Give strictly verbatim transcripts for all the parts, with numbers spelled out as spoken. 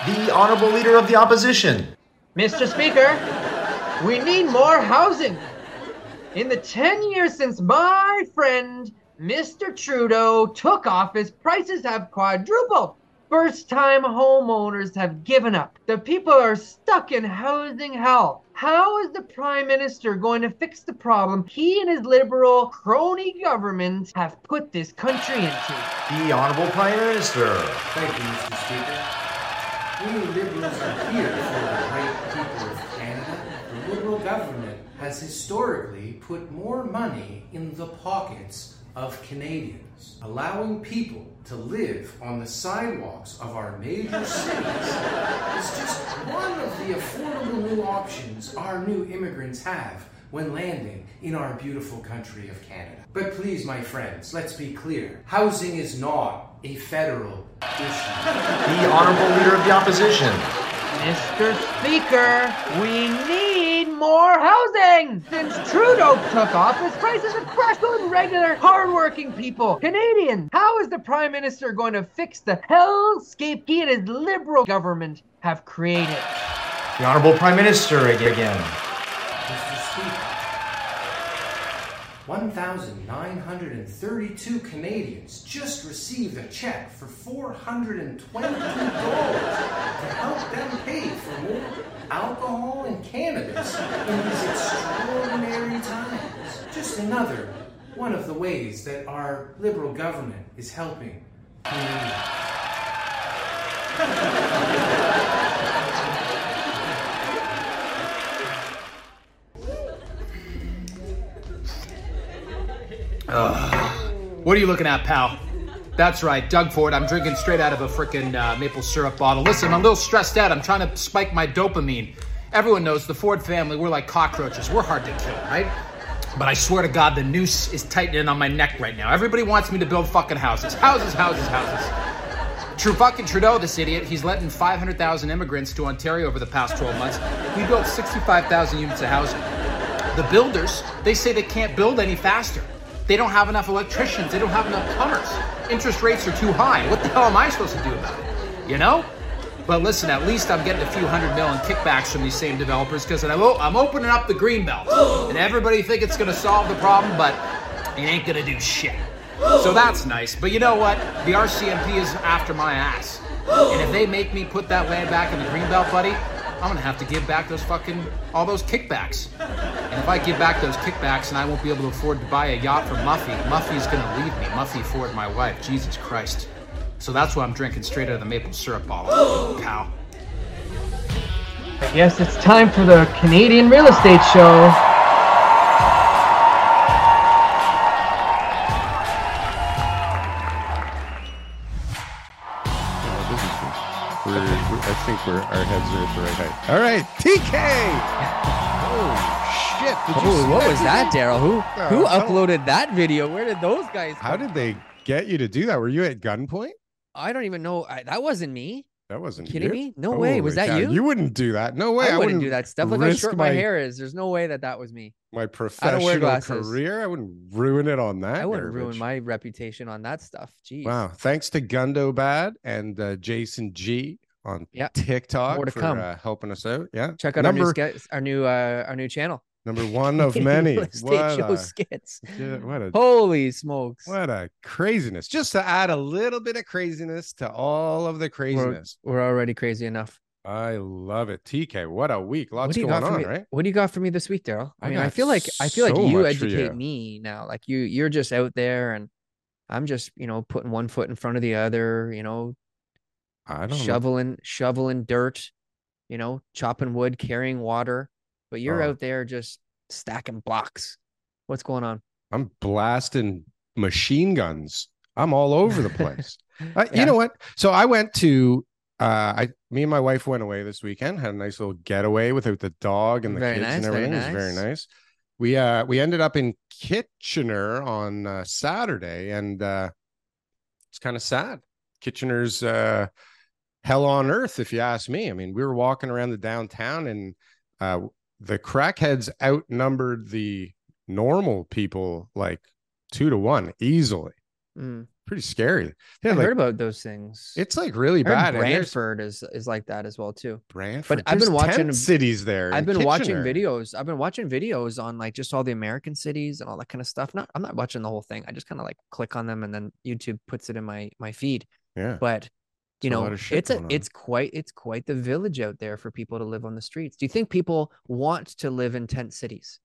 The Honorable Leader of the Opposition. Mister Speaker, we need more housing. In the ten years since my friend Mister Trudeau took office, prices have quadrupled. First-time homeowners have given up. The people are stuck in housing hell. How is the Prime Minister going to fix the problem he and his liberal crony government have put this country into? The Honorable Prime Minister. Thank you, Mister Speaker. We Liberals are here for the great people of Canada. The Liberal government has historically put more money in the pockets of Canadians, allowing people to live on the sidewalks of our major cities is just one of the affordable new options our new immigrants have when landing in our beautiful country of Canada. But please, my friends, let's be clear. Housing is not a federal issue. The Honorable Leader of the Opposition. Mister Speaker, we need more housing! Since Trudeau took office, prices have crashed on regular, hard-working people. Canadians, how is the Prime Minister going to fix the hellscape he and his Liberal government have created? The Honorable Prime Minister again. Mister Speaker, one thousand nine hundred thirty-two Canadians just received a check for four hundred twenty-two dollars to help them pay for more alcohol and cannabis in these extraordinary times. Just another one of the ways that our Liberal government is helping Canadians. Uh, what are you looking at, pal? That's right, Doug Ford. I'm drinking straight out of a frickin' uh, maple syrup bottle. Listen, I'm a little stressed out. I'm trying to spike my dopamine. Everyone knows the Ford family, we're like cockroaches. We're hard to kill, right? But I swear to God, the noose is tightening on my neck right now. Everybody wants me to build fucking houses. Houses, houses, houses. True fucking Trudeau, this idiot, he's letting five hundred thousand immigrants to Ontario over the past twelve months. We built sixty-five thousand units of housing. The builders, they say they can't build any faster. They don't have enough electricians. They don't have enough plumbers. Interest rates are too high. What the hell am I supposed to do about it? You know? But listen, at least I'm getting a few hundred mil in kickbacks from these same developers because I'm, I'm opening up the greenbelt. And everybody think it's going to solve the problem, but it ain't going to do shit. So that's nice. But you know what? The R C M P is after my ass. And if they make me put that land back in the greenbelt, buddy, I'm going to have to give back those fucking, all those kickbacks. And if I give back those kickbacks and I won't be able to afford to buy a yacht for Muffy, Muffy's going to leave me. Muffy Ford, my wife. Jesus Christ. So that's why I'm drinking straight out of the maple syrup bottle. Cow. I guess it's time for the Canadian Real Estate Show. We're, we're, I think we're, our heads are at the right height. All right, T K! Oh, shit. Did you Oh, see what that was that, video? Daryl? Who Oh, who how- uploaded that video? Where did those guys How come did they get you to do that? Were you at gunpoint? I don't even know. I, that wasn't me. That wasn't Kidding you. me? No way. Was Holy that cow. you? You wouldn't do that. No way. I, I, wouldn't do that stuff. Look how risk short my, my hair is. There's no way that that was me. My I don't professional wear glasses. career. I wouldn't ruin it on that. I wouldn't garbage. ruin my reputation on that stuff. Jeez. Wow. Thanks to Gundo Bad and uh, Jason G on Yeah. TikTok More to for come. uh, helping us out. Yeah. Check out number, our new skits, our new uh, our new channel. number one of many. Real estate What show a, skits. yeah, what a Holy smokes. What a craziness. Just to add a little bit of craziness to all of the We're, craziness. we're already crazy enough. I love it. T K, what a week. What Lots do you going got for on, me? right? What do you got for me this week, Daryl? I, I mean, I got feel like I feel like so you much for educate you. me now. Like you, you're just out there, and I'm just, you know, putting one foot in front of the other. You know, I don't know. shoveling, shoveling dirt. You know, chopping wood, carrying water. But you're Oh. out there just stacking blocks. What's going on? I'm blasting machine guns. I'm all over the place. uh, Yeah. You know what? So I went to uh I me and my wife went away this weekend, had a nice little getaway without the dog and the Very kids nice, and very everything. It was very nice. nice. We uh we ended up in Kitchener on uh, Saturday, and uh it's kind of sad. Kitchener's uh hell on earth, if you ask me. I mean, we were walking around the downtown, and uh the crackheads outnumbered the normal people like two to one easily. Mm. Pretty scary. I Yeah, like, heard about those things. it's like really I heard bad. And there's Brantford is is like that as well too. Brantford. But I've been There's watching tent cities there. I've in been watching Kitchener. videos. I've been watching videos on like just all the American cities and all that kind of stuff. Not I'm not watching the whole thing. I just kind of like click on them and then YouTube puts it in my my feed. Yeah. But you There's a know, lot of shit it's a going on. it's quite it's quite the village out there for people to live on the streets. Do you think people want to live in tent cities?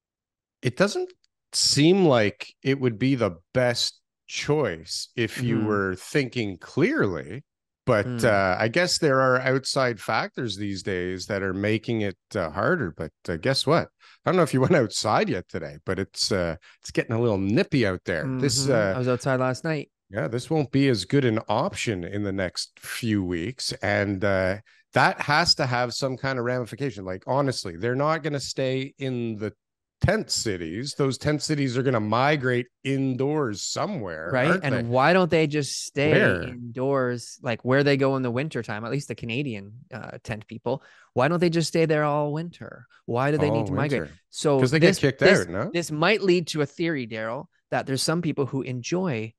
It doesn't seem like it would be the best choice if you Mhm. were thinking clearly. But Mm. uh, I guess there are outside factors these days that are making it uh, harder. But uh, guess what? I don't know if you went outside yet today, but it's uh, it's getting a little nippy out there. This Mhm. uh, I was outside last night. yeah, this won't be as good an option in the next few weeks. And uh, that has to have some kind of ramification. Like, honestly, they're not going to stay in the tent cities. Those tent cities are going to migrate indoors somewhere. Right. aren't And they? why don't they just stay Where? indoors, like where they go in the winter time, at least the Canadian uh, tent people? Why don't they just stay there all winter? Why do they All need to migrate? winter. So 'Cause they get this- kicked this- out, no? This might lead to a theory, Daryl, that there's some people who enjoy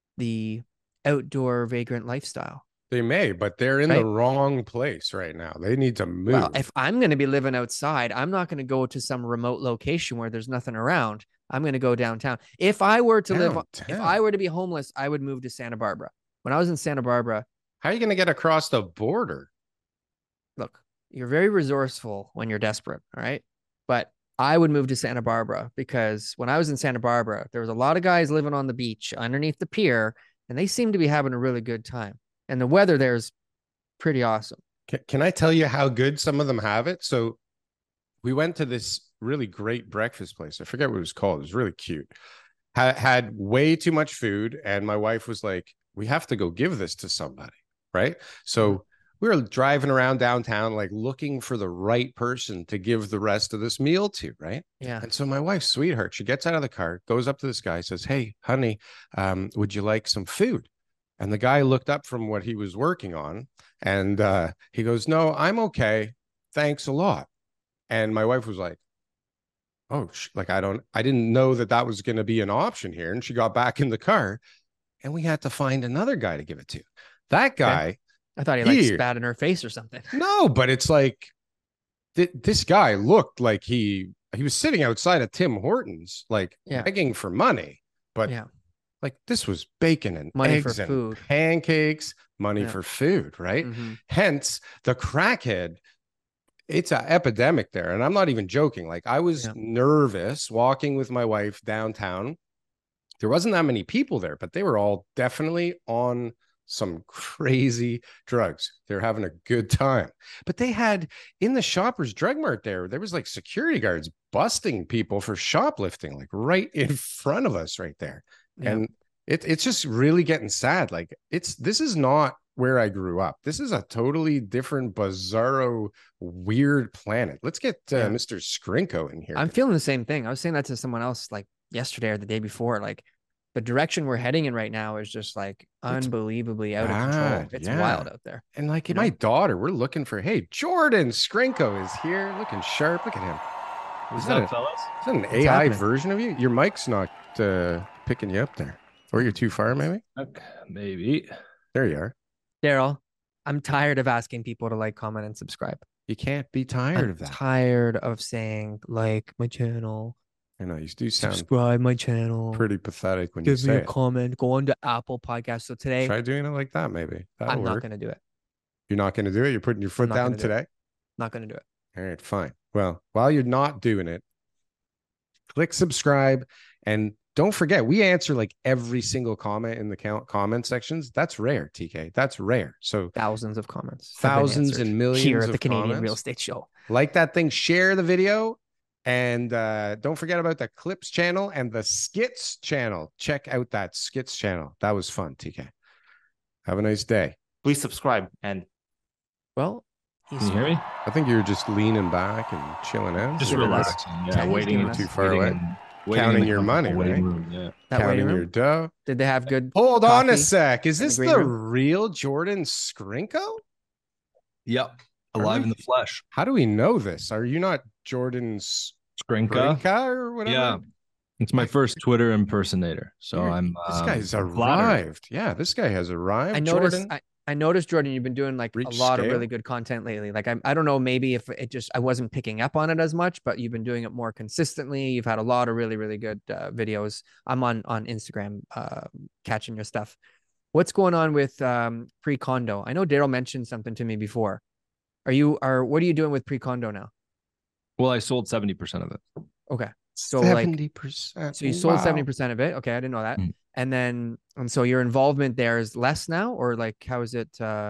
the outdoor vagrant lifestyle. They may, but they're in Right. the wrong place right now. They need to move. Well, if I'm going to be living outside, I'm not going to go to some remote location where there's nothing around. I'm going to go downtown. If I were to live, if Downtown? I were to be homeless, I would move to Santa Barbara. When I was in Santa Barbara, How are you going to get across the border? look, you're very resourceful when you're desperate, all right? But I would move to Santa Barbara because when I was in Santa Barbara, there was a lot of guys living on the beach underneath the pier, and they seemed to be having a really good time. And the weather there is pretty awesome. Can, can I tell you how good some of them have it? So we went to this really great breakfast place. I forget what it was called. It was really cute. Had, had way too much food. And my wife was like, we have to go give this to somebody. Right. So we were driving around downtown, like looking for the right person to give the rest of this meal to. Right. Yeah. And so my wife's sweetheart, she gets out of the car, goes up to this guy, says, hey, honey, um, would you like some food? And the guy looked up from what he was working on and uh, he goes, no, I'm okay. Thanks a lot. And my wife was like, oh, sh- like, I don't, I didn't know that that was going to be an option here. And she got back in the car and we had to find another guy to give it to. That guy, I thought he like Here. spat in her face or something. no, but it's like, th- this guy looked like he, he was sitting outside of Tim Hortons, like Yeah. begging for money. But Yeah. like this was bacon and Money for eggs and food. pancakes, money Yeah. for food, right? Mhm. Hence the crackhead. It's an epidemic there. And I'm not even joking. Like I was Yeah. nervous walking with my wife downtown. There wasn't that many people there, but they were all definitely on some crazy drugs. They're having a good time. But they had in the Shoppers Drug Mart there, there was like security guards busting people for shoplifting, like right in front of us right there. Yeah. And it, it's just really getting sad. Like it's this is not where I grew up. This is a totally different, bizarro, weird planet. Let's get uh, Yeah. Mister Skrinko in here. I'm feeling the same thing. I was saying that to someone else like yesterday or the day before. Like the direction we're heading in right now is just like unbelievably out of control. bad, It's yeah. wild out there. And like You my know? daughter, we're looking for, hey, Jordan Skrinko is here, looking sharp. Look at him. What's Is that up, a- fellas? Is that an What's A I happening? version of you? Your mic's not uh, picking you up there. Or you're too far, maybe? Okay, maybe. There you are. Daryl, I'm tired of asking people to like, comment, and subscribe. You can't be tired I'm of that. tired of saying like my channel, I know you do sound subscribe my channel, pretty pathetic when you give me say a it. comment, go on to Apple Podcast. So today, Try doing it like that, maybe. That'll I'm not work. going to do it. You're not going to do it? You're putting your foot not down gonna do it. today? Not going to do it. All right, fine. Well, while you're not doing it, click subscribe and don't forget, we answer like every single comment in the count comment sections. That's rare, T K. That's rare. So Thousands of comments. have been thousands answered and millions here at the of Canadian comments. Real Estate Show. like that thing, share the video, and uh, don't forget about the Clips channel and the Skits channel. Check out that Skits channel. That was fun, T K. Have a nice day. Please subscribe and Well, he's Can you hear me? I think you're just leaning back and chilling out. Just Give it us. relaxing. He's Yeah, giving waiting. us- Too far waiting away. in- waiting in Counting the your comfortable money, waiting right? room, Yeah. that Counting waiting your room. dough. Did they have good? Hold on a coffee sec. Is in the this green the room? real Jordan Skrinko? Yep. Are Alive we- in the flesh. How do we know this? Are you not Jordan's Skrinka. Skrinka or whatever? Yeah. It's my first Twitter impersonator, so You're- I'm. This um, guy's I'm flattered. arrived. Yeah, this guy has arrived. I noticed. Jordan. I, I noticed, Jordan, you've been doing like Reach a lot of scale. really good content lately. Like I, I don't know, maybe if it just I wasn't picking up on it as much, but you've been doing it more consistently. You've had a lot of really, really good uh, videos. I'm on on Instagram, uh, catching your stuff. What's going on with um, pre-condo? I know Daryl mentioned something to me before. Are you are what are you doing with pre-condo now? Well, I sold seventy percent of it. Okay, so like seventy percent. so you sold Wow. seventy percent of it. Okay, I didn't know that. Mm. And then and so your involvement there is less now, or like how is it? Uh,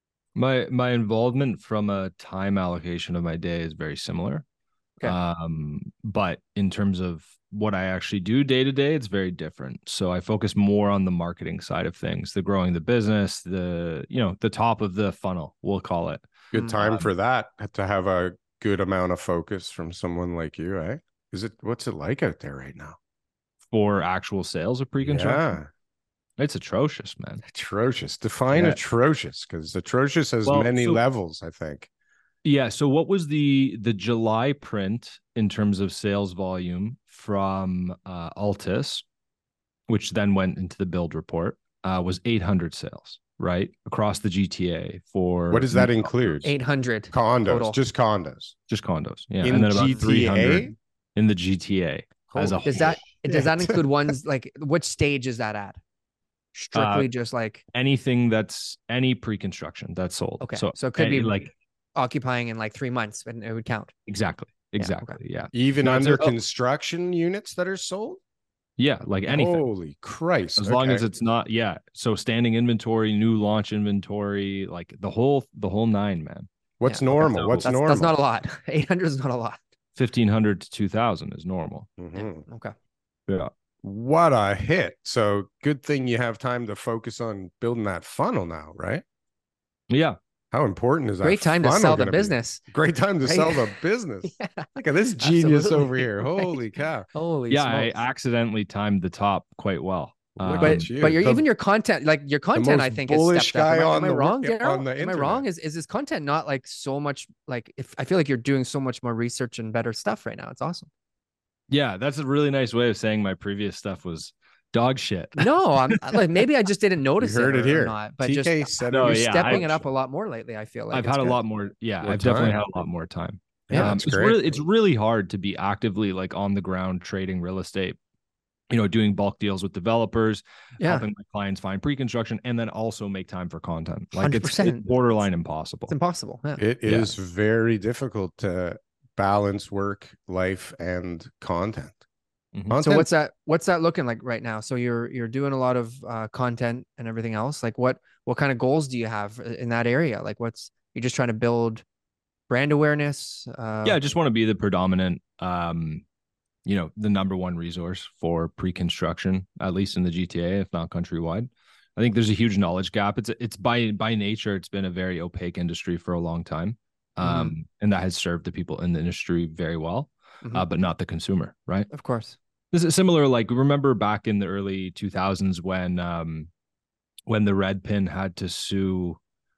My my involvement from a time allocation of my day is very similar. Okay. Um, but in terms of what I actually do day to day, it's very different. So I focus more on the marketing side of things, the growing the business, the you know, the top of the funnel, we'll call it. Good Mm. time Um, for that to have a good amount of focus from someone like you, eh? Is it what's it like out there right now? For actual sales of pre-construction. Yeah, It's atrocious, man. atrocious. Define Yeah. atrocious, because atrocious has Well, many so- levels, I think. Yeah. So what was the the July print in terms of sales volume from uh, Altus, which then went into the build report, uh, was eight hundred sales, right? Across the G T A for What does that include? eight hundred Condos, total. just condos. just condos. Yeah. In and then about G T A? three hundred in the G T A as a Holy Does that does that shit. include ones like which stage is that at? Strictly Uh, just like anything that's any pre-construction that's sold. Okay, So, so it could any- be- like occupying in like three months and it would count. exactly, okay. exactly. Yeah. Even No, it's under a- oh. construction units that are sold? Yeah. Like anything. Holy Christ. As long as okay. it's not, yeah. So standing inventory, new launch inventory, like the whole the whole nine, man. What's Yeah, okay. normal? So What's That's, normal? that's not a lot. eight hundred is not a lot. Fifteen hundred to two thousand is normal. Mhm. Okay. Yeah. What a hit. So good thing you have time to focus on building that funnel now, right? Yeah. How important is that? Great time to funnel sell the gonna be? business. Great time to Right? sell the business. Yeah. Look at this genius Absolutely. over here. Right. Holy cow. Holy Yeah. I smokes. accidentally timed the top quite well. Look Um, but at you. but your The- even your content, like your content, I most think is bullish stepped up. Am guy I, on am I the wrong, wi- Daryl? on the Am I internet. wrong? Is is this content not like so much like if I feel like you're doing so much more research and better stuff right now? It's awesome. Yeah. That's a really nice way of saying my previous stuff was dog shit. No, I'm like maybe I just didn't notice heard it, it or, here. or not, but T K just said No, it you're was yeah, stepping I- it up a lot more lately. I feel like I've It's had a good. lot more. Yeah. More I've definitely time. had a lot more time. Yeah, Um, that's it's great. really it's really hard to be actively like on the ground trading real estate, you know, doing bulk deals with developers, Yeah, helping my clients find pre-construction, and then also make time for content. Like it's, it's one hundred percent. borderline impossible. it's impossible. Yeah. It Yeah. is very difficult to balance work, life, and content. Mhm. So Content- what's that? What's that looking like right now? So you're you're doing a lot of uh, content and everything else. Like what what kind of goals do you have in that area? Like what's you're just trying to build brand awareness? Uh, Yeah, I just want to be the predominant, um, you know, the number one resource for pre-construction, at least in the G T A, if not countrywide. I think there's a huge knowledge gap. It's it's by by nature, it's been a very opaque industry for a long time, um, and that has served the people in the industry very well, Mhm. uh, but not the consumer, right? of course. This is similar. Like remember back in the early two thousands when um, when the Red Pin had to sue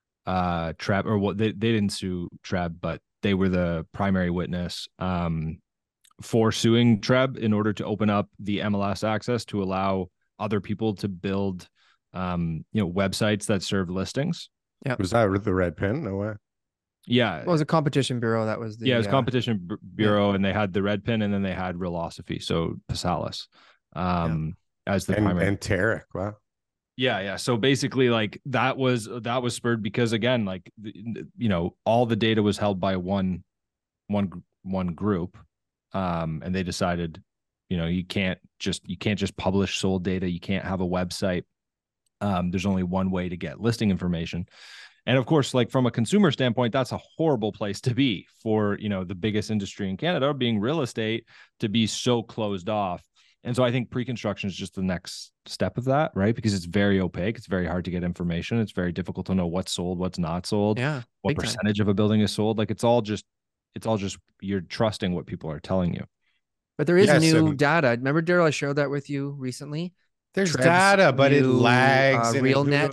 uh Treb, or what they, they didn't sue Treb, but they were the primary witness um for suing Treb in order to open up the M L S access to allow other people to build um you know websites that serve listings. Was that with the red pin? No way. Yeah. What was a competition bureau? That was the yeah, it was uh, Competition Bu- Bureau, and they had the Red Pin, and then they had Realosophy, so Pasalis, um, as the And, primary. and Tarek. Wow. Yeah, yeah. So basically, like that was that was spurred because again, like the- you know, all the data was held by one, one, one group, um, and they decided, you know, you can't just you can't just publish sold data. You can't have a website. Um, there's only one way to get listing information, and of course, like from a consumer standpoint, that's a horrible place to be for you know the biggest industry in Canada, being real estate, to be so closed off. And so I think pre-construction is just the next step of that, right? Because it's very opaque. It's very hard to get information. It's very difficult to know what's sold, what's not sold, Yeah. what big time. percentage of a building is sold. Like it's all just, it's all just, you're trusting what people are telling you. But there is Yes, new and- data. Remember, Daryl, I shared that with you recently. There's Trev's data, but it new, lags. Uh, and it- RealNet.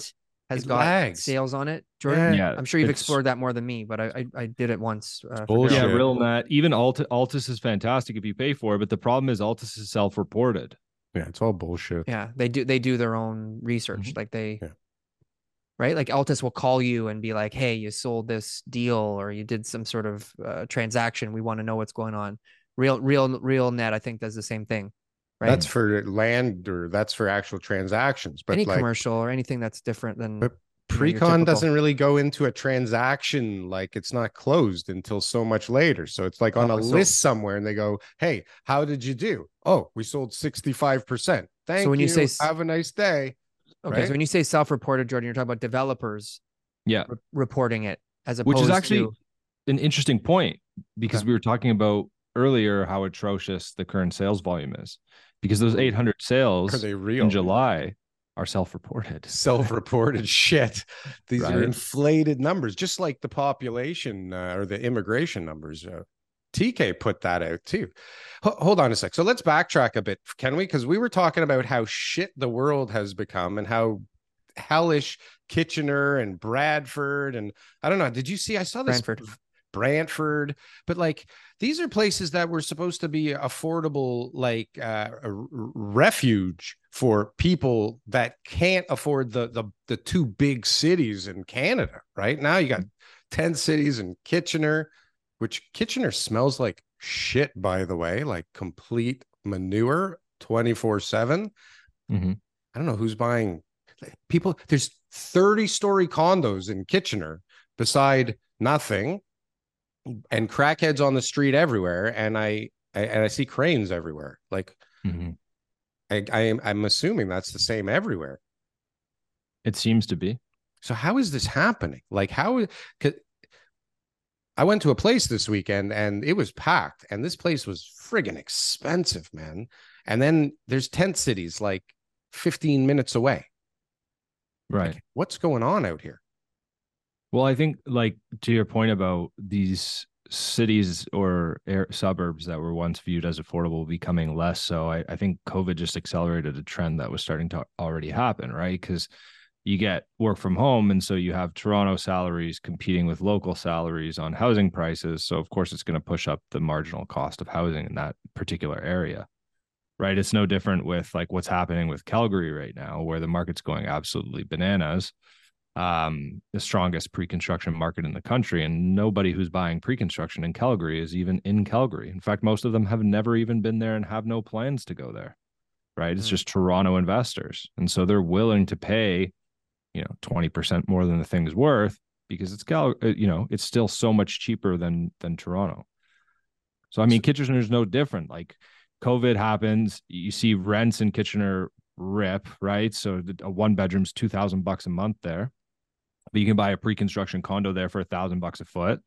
has It got lags. sales on it. Jordan, Yeah, I'm sure you've it's- explored that more than me, but I I, I did it once. Uh, for bullshit. Daryl. Yeah, RealNet. Even Altus, Altus is fantastic if you pay for it, but the problem is Altus is self-reported. Yeah, it's all bullshit. Yeah, they do they do their own research. Mhm. Like they Yeah. right? Like Altus will call you and be like, "Hey, you sold this deal or you did some sort of uh, transaction. We want to know what's going on." Real real real net I think does the same thing. Right? That's for land or that's for actual transactions. But Any like commercial or anything that's different than But you know, your Precon typical- doesn't really go into a transaction, like it's not closed until so much later. So it's like on Oh, a so- list somewhere and they go, "Hey, how did you do?" "Oh, we sold sixty-five percent. Thank when you. you say s- Have a nice day." Okay, right? so when you say self-reported, Jordan, you're talking about developers Yeah, re- reporting it as opposed which is actually to an interesting point because Okay. we were talking about earlier how atrocious the current sales volume is because those eight hundred sales Are they real? in July are self-reported. Self-reported shit. These are Right. inflated numbers, just like the population uh, or the immigration numbers. Uh, T K put that out too. H- hold on a sec. So let's backtrack a bit, can we? Because we were talking about how shit the world has become and how hellish Kitchener and Bradford and I don't know. Did you see? I saw this Brantford. Brantford, but like these are places that were supposed to be affordable, like uh, a r- refuge for people that can't afford the the the two big cities in Canada. Right now, you got ten cities in Kitchener, which Kitchener smells like shit, by the way, like complete manure twenty-four seven. Mhm. I don't know who's buying people. There's thirty story condos in Kitchener beside nothing and crackheads on the street everywhere. And I, I and I see cranes everywhere. Like Mhm. I, I am I'm assuming that's the same everywhere. It seems to be. So how is this happening? Like how 'cause I went to a place this weekend and it was packed and this place was friggin' expensive, man. And then there's tent cities like fifteen minutes away. Right. Like, what's going on out here? Well, I think like to your point about these cities or air, suburbs that were once viewed as affordable becoming less so, I, I think COVID just accelerated a trend that was starting to already happen, right? Because you get work from home, and so you have Toronto salaries competing with local salaries on housing prices. So of course, it's going to push up the marginal cost of housing in that particular area, right? It's no different with like what's happening with Calgary right now, where the market's going absolutely bananas. Um, the strongest pre-construction market in the country, and nobody who's buying pre-construction in Calgary is even in Calgary. In fact, most of them have never even been there and have no plans to go there, right? It's Mm. just Toronto investors, and so they're willing to pay, you know, twenty percent more than the thing's worth because it's Cal, uh, you know, it's still so much cheaper than than Toronto. So I mean, Kitchener's no different. Like COVID happens, you see rents in Kitchener rip, right? So a one bedroom's two thousand bucks a month there. But you can buy a pre-construction condo there for a thousand bucks a foot.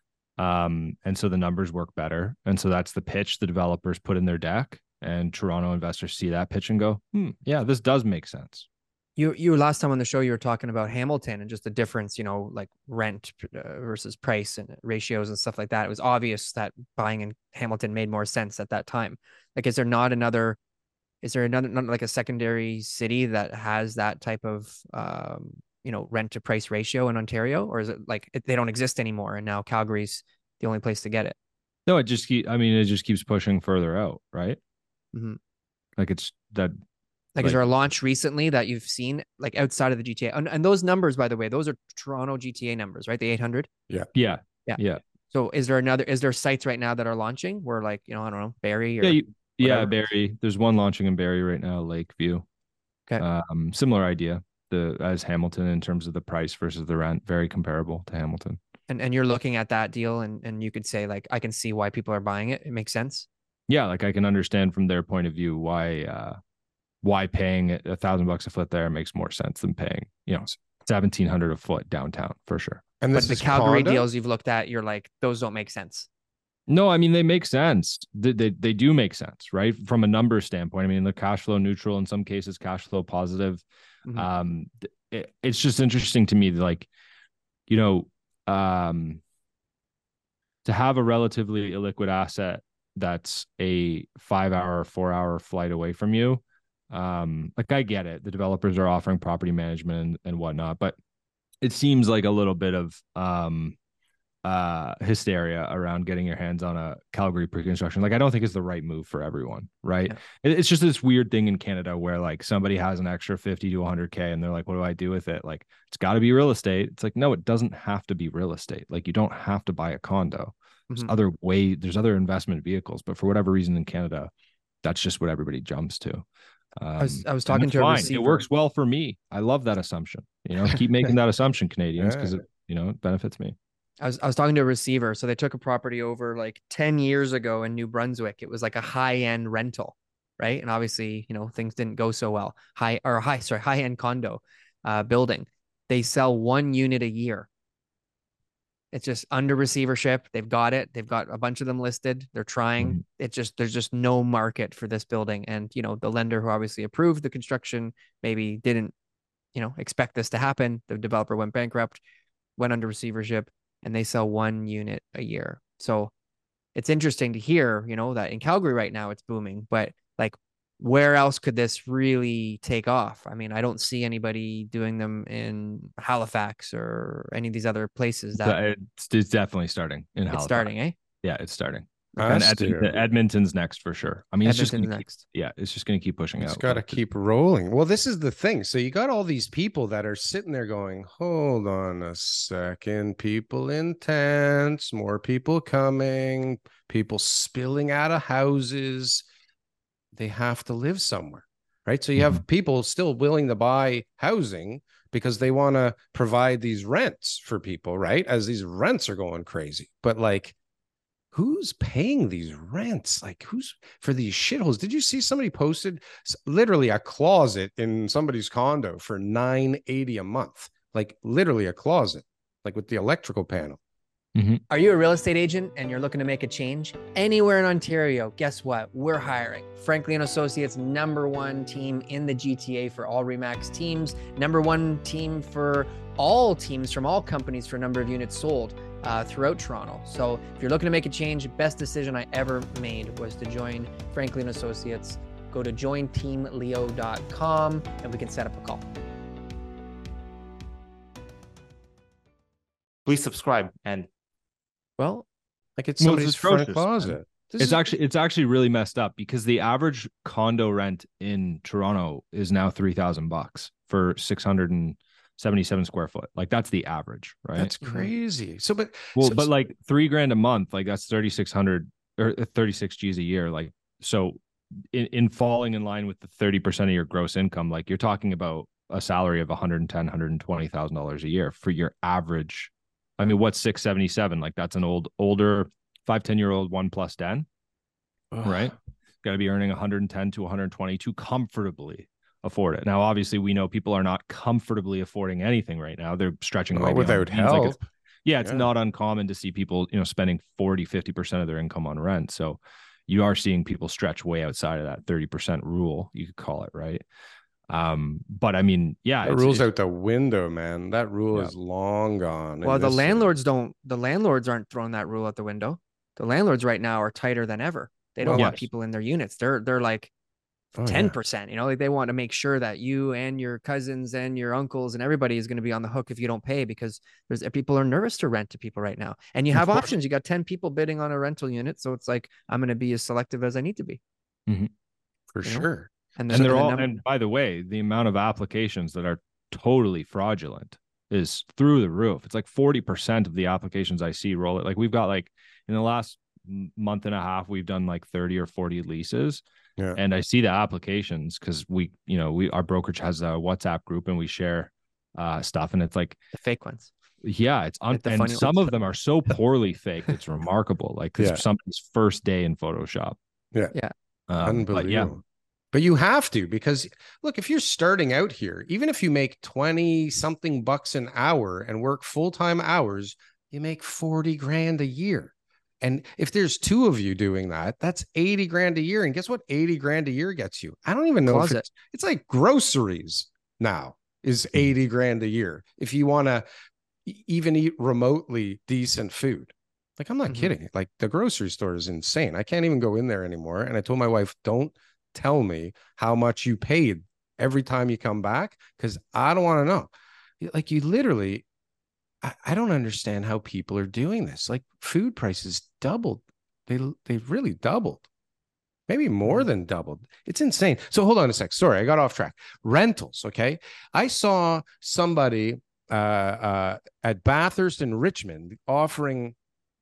Um, and so the numbers work better. And so that's the pitch the developers put in their deck. And Toronto investors see that pitch and go, hmm, yeah, this does make sense. You you last time on the show you were talking about Hamilton and just the difference, you know, like rent uh, versus price and ratios and stuff like that. It was obvious that buying in Hamilton made more sense at that time. Like, is there not another? Is there another not like a secondary city that has that type of um, you know, rent to price ratio in Ontario, or is it like it, they don't exist anymore and now Calgary's the only place to get it? No, it just keep. I mean, it just keeps pushing further out, right? Mhm. Like it's that. Like, is there a launch recently that you've seen like outside of the G T A? And, and those numbers, by the way, those are Toronto G T A numbers, right? The eight hundred. Yeah, Yeah. yeah, So is there another, is there sites right now that are launching where like, you know, I don't know, Barrie or yeah, you, yeah. whatever? Barrie. There's one launching in Barrie right now, Lakeview. Okay. Um, similar idea. The as Hamilton in terms of the price versus the rent, very comparable to Hamilton. And and you're looking at that deal and and you could say like, I can see why people are buying it. It makes sense. Yeah, like I can understand from their point of view why uh why paying a thousand bucks a foot there makes more sense than paying, you know, seventeen hundred a foot downtown for sure. And But this the is Calgary condo? deals you've looked at, you're like, those don't make sense. No, I mean they make sense. They, they they do make sense, right? From a number standpoint. I mean, they're cash flow neutral in some cases, cash flow positive. Mhm. Um, it, it's just interesting to me, like, you know, um, to have a relatively illiquid asset that's a five hour, four hour flight away from you Um, like I get it. The developers are offering property management and, and whatnot, but it seems like a little bit of um uh hysteria around getting your hands on a Calgary pre-construction. Like I don't think it's the right move for everyone, right? Yeah. It's just this weird thing in Canada where like somebody has an extra fifty to one hundred K and they're like, what do I do with it? Like it's got to be real estate. It's like, no, it doesn't have to be real estate. Like you don't have to buy a condo. There's mm-hmm. other way, there's other investment vehicles, but for whatever reason in Canada, that's just what everybody jumps to. Um, I was, I was talking to a fine. receiver. It works well for me. I love that assumption. You know, keep making that assumption, Canadians, because yeah. it, you know, it benefits me. I was I was talking to a receiver. So they took a property over like ten years ago in New Brunswick. It was like a high-end rental, right? And obviously, you know, things didn't go so well. High or high, sorry, high-end condo uh, building. They sell one unit a year. It's just under receivership. They've got it. They've got a bunch of them listed. They're trying. Mm-hmm. It's just there's just no market for this building. And you know, the lender who obviously approved the construction maybe didn't, you know, expect this to happen. The developer went bankrupt, went under receivership, and they sell one unit a year. So it's interesting to hear, you know, that in Calgary right now it's booming, but like where else could this really take off? I mean, I don't see anybody doing them in Halifax or any of these other places. That it's, it's definitely starting in it's Halifax. starting, eh? Yeah, it's starting. Okay. And Edmonton, Edmonton's next for sure. I mean, it's Edmonton's just gonna next. Keep, yeah, it's just going to keep pushing it's out. It's got to keep rolling. Well, this is the thing. So you got all these people that are sitting there going, hold on a second, people in tents, more people coming, people spilling out of houses. They have to live somewhere, right? So you have mm-hmm. people still willing to buy housing because they want to provide these rents for people, right? As these rents are going crazy. But like, who's paying these rents? Like who's for these shitholes? Did you see somebody posted literally a closet in somebody's condo for nine eighty a month? Like literally a closet, like with the electrical panel. Mm-hmm. Are you a real estate agent and you're looking to make a change anywhere in Ontario? Guess what? We're hiring. Franklin and Associates, number one team in the G T A for all RE/MAX teams, number one team for all teams from all companies for number of units sold uh, throughout Toronto. So if you're looking to make a change, best decision I ever made was to join Franklin and Associates. Go to join team leo dot com and we can set up a call. Please subscribe and Well, like it's somebody's front closet. It's is... actually it's actually really messed up because the average condo rent in Toronto is now three thousand bucks for six hundred and seventy-seven square foot. Like that's the average, right? That's crazy. So, but well, so, but like three grand a month, like that's thirty-six hundred or thirty-six G's a year. Like so, in, in falling in line with the thirty percent of your gross income, like you're talking about a salary of one hundred ten, one hundred twenty thousand dollars a year for your average. I mean, what's six seventy-seven? Like that's an old, older five, ten year old one plus den, Ugh. right? Got to be earning one hundred ten to one hundred twenty to comfortably afford it. Now, obviously we know people are not comfortably affording anything right now. They're stretching oh, away without help. Like it's, yeah, it's yeah. not uncommon to see people, you know, spending forty, fifty percent of their income on rent. So you are seeing people stretch way outside of that thirty percent rule, you could call it, right? Um, but I mean, yeah, that rule's out the window, man. That rule yeah. is long gone. Well, the landlords city. don't, the landlords aren't throwing that rule out the window. The landlords right now are tighter than ever. They don't well, want yes. people in their units. They're, they're like ten percent, oh, yeah. you know, like they want to make sure that you and your cousins and your uncles and everybody is going to be on the hook if you don't pay, because there's people are nervous to rent to people right now. And you have options. You got ten people bidding on a rental unit. So it's like, I'm going to be as selective as I need to be. Mm-hmm. For you sure. Know? And, and they're all, number- and by the way, the amount of applications that are totally fraudulent is through the roof. It's like forty percent of the applications I see roll it. Like we've got like in the last month and a half, we've done like thirty or forty leases. Yeah. And I see the applications because we, you know, we, our brokerage has a WhatsApp group and we share uh, stuff, and it's like the fake ones. Yeah. It's un- the and some ones. of them are so poorly faked. It's remarkable. Like it's yeah. somebody's first day in Photoshop. Yeah. Yeah. Um, Unbelievable. But yeah. But you have to, because look, if you're starting out here, even if you make twenty something bucks an hour and work full-time hours, you make forty grand a year. And if there's two of you doing that, that's eighty grand a year. And guess what? eighty grand a year gets you. I don't even know Closet. if it's, it's like groceries now is eighty grand a year. If you want to even eat remotely decent food. Like, I'm not mm-hmm. kidding. Like the grocery store is insane. I can't even go in there anymore. And I told my wife, don't tell me how much you paid every time you come back, because I don't want to know. Like, you literally, I, I don't understand how people are doing this. Like, food prices doubled. They they really doubled. Maybe more than doubled. It's insane. So hold on a sec. Sorry, I got off track. Rentals, okay? I saw somebody uh, uh, at Bathurst and Richmond offering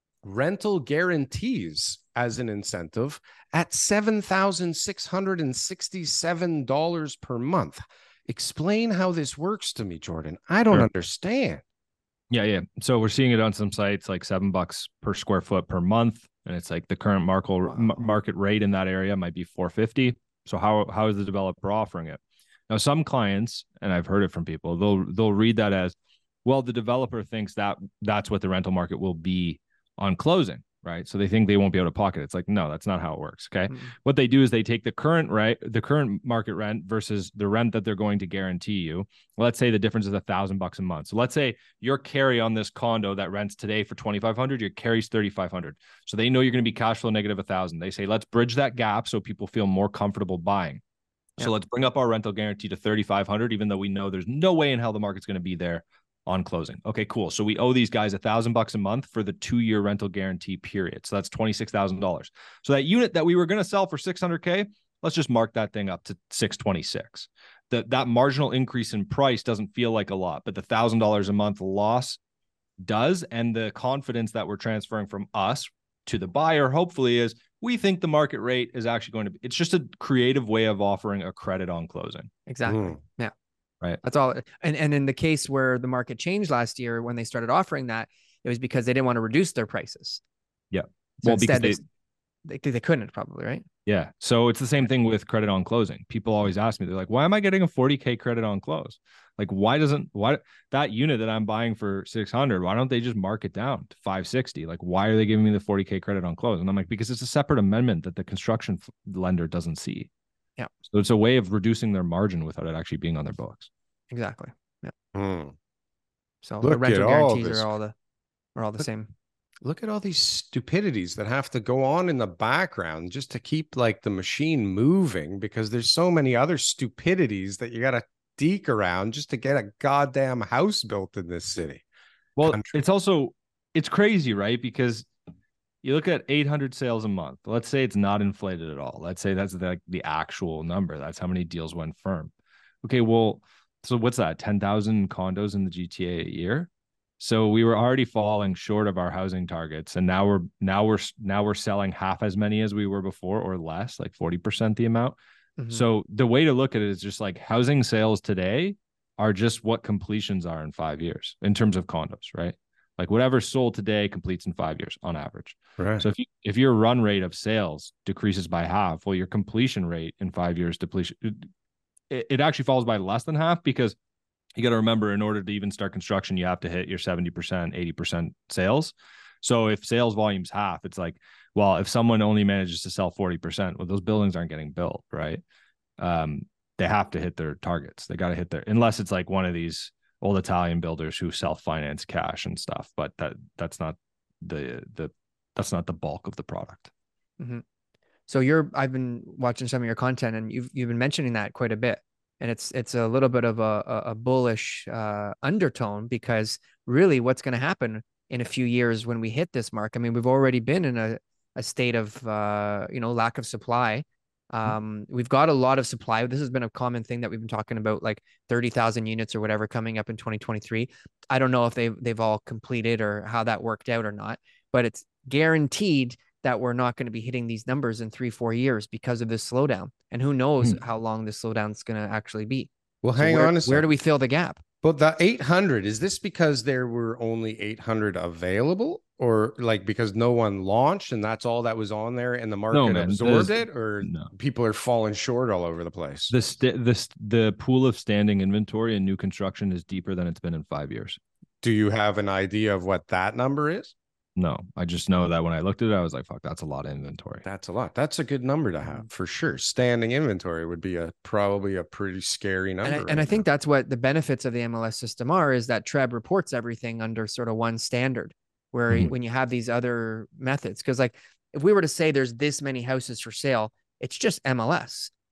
rental guarantees as an incentive at seven thousand six hundred sixty-seven dollars per month. Explain how this works to me, Jordan. I don't Sure. understand. Yeah, yeah. So we're seeing it on some sites like seven bucks per square foot per month, and it's like the current market Wow. market rate in that area might be four fifty. So how how is the developer offering it? Now, some clients, and I've heard it from people, they'll they'll read that as, well, the developer thinks that that's what the rental market will be on closing, right? So they think they won't be able to pocket it. It's like, no, that's not how it works. Okay. Mm. What they do is they take the current right, the current market rent versus the rent that they're going to guarantee you. Let's say the difference is a thousand bucks a month. So let's say your carry on this condo that rents today for twenty-five hundred, your carry's thirty-five hundred. So they know you're going to be cash flow negative a thousand. They say, let's bridge that gap so people feel more comfortable buying. So Yeah. let's bring up our rental guarantee to thirty-five hundred, even though we know there's no way in hell the market's going to be there on closing. Okay, cool. So we owe these guys a thousand bucks a month for the two-year rental guarantee period. So that's twenty-six thousand dollars. So that unit that we were going to sell for six hundred K, let's just mark that thing up to six twenty-six. That that marginal increase in price doesn't feel like a lot, but the thousand dollars a month loss does. And the confidence that we're transferring from us to the buyer, hopefully, is we think the market rate is actually going to be, it's just a creative way of offering a credit on closing. Exactly. Mm. Yeah. Right. That's all. And and in the case where the market changed last year, when they started offering that, it was because they didn't want to reduce their prices. Yeah. So Well, instead, because they, they they couldn't probably, right? Yeah. So it's the same thing with credit on closing. People always ask me, they're like, why am I getting a forty K credit on close? Like, why doesn't, why that unit that I'm buying for six hundred, why don't they just mark it down to five sixty? Like, why are they giving me the forty K credit on close? And I'm like, because it's a separate amendment that the construction lender doesn't see. Yeah. So it's a way of reducing their margin without it actually being on their books. Exactly. Yeah. Hmm. So Look the rental at all guarantees this. are all the are all the Look- same. Look at all these stupidities that have to go on in the background just to keep like the machine moving, because there's so many other stupidities that you got to deke around just to get a goddamn house built in this city. Well, Country. it's also, it's crazy, right? Because you look at eight hundred sales a month. Let's say it's not inflated at all. Let's say that's like the actual number. That's how many deals went firm. Okay, well, so what's that? ten thousand condos in the G T A a year. So we were already falling short of our housing targets, and now we're now we're now we're selling half as many as we were before, or less, like forty percent the amount. Mhm. So the way to look at it is just like housing sales today are just what completions are in five years in terms of condos, right? Like whatever's sold today completes in five years on average. Right. So if you, if your run rate of sales decreases by half, well, your completion rate in five years depletion, it, it actually falls by less than half, because you got to remember, in order to even start construction, you have to hit your seventy percent, eighty percent sales. So if sales volume's half, it's like, well, if someone only manages to sell forty percent, well, those buildings aren't getting built, right? Um, they have to hit their targets. They got to hit their, unless it's like one of these old Italian builders who self-finance cash and stuff, but that that's not the, the, that's not the bulk of the product. Mhm. So you're, I've been watching some of your content, and you've you've been mentioning that quite a bit, and it's it's a little bit of a a, a bullish uh, undertone, because really, what's going to happen in a few years when we hit this mark? I mean, we've already been in a a state of uh, you know lack of supply. Um, we've got a lot of supply. This has been a common thing that we've been talking about, like thirty thousand units or whatever coming up in twenty twenty-three. I don't know if they they've all completed or how that worked out or not, but it's guaranteed that we're not going to be hitting these numbers in three, four years because of this slowdown. And who knows Hmm. how long this slowdown is going to actually be. Well, So hang where, on a where second. do we fill the gap? But the eight hundred, is this because there were only eight hundred available, or like because no one launched and that's all that was on there and the market man, absorbed there's- it, or no. people are falling short all over the place? The, st- the, st- the pool of standing inventory in new construction is deeper than it's been in five years. Do you have an idea of what that number is? No, I just know that when I looked at it, I was like, fuck, that's a lot of inventory. That's a lot. That's a good number to have for sure. Standing inventory would be a probably a pretty scary number. And I, right and I think now. that's what the benefits of the M L S system are, is that Treb reports everything under sort of one standard, where Mhm. when you have these other methods, because like if we were to say there's this many houses for sale, it's just M L S.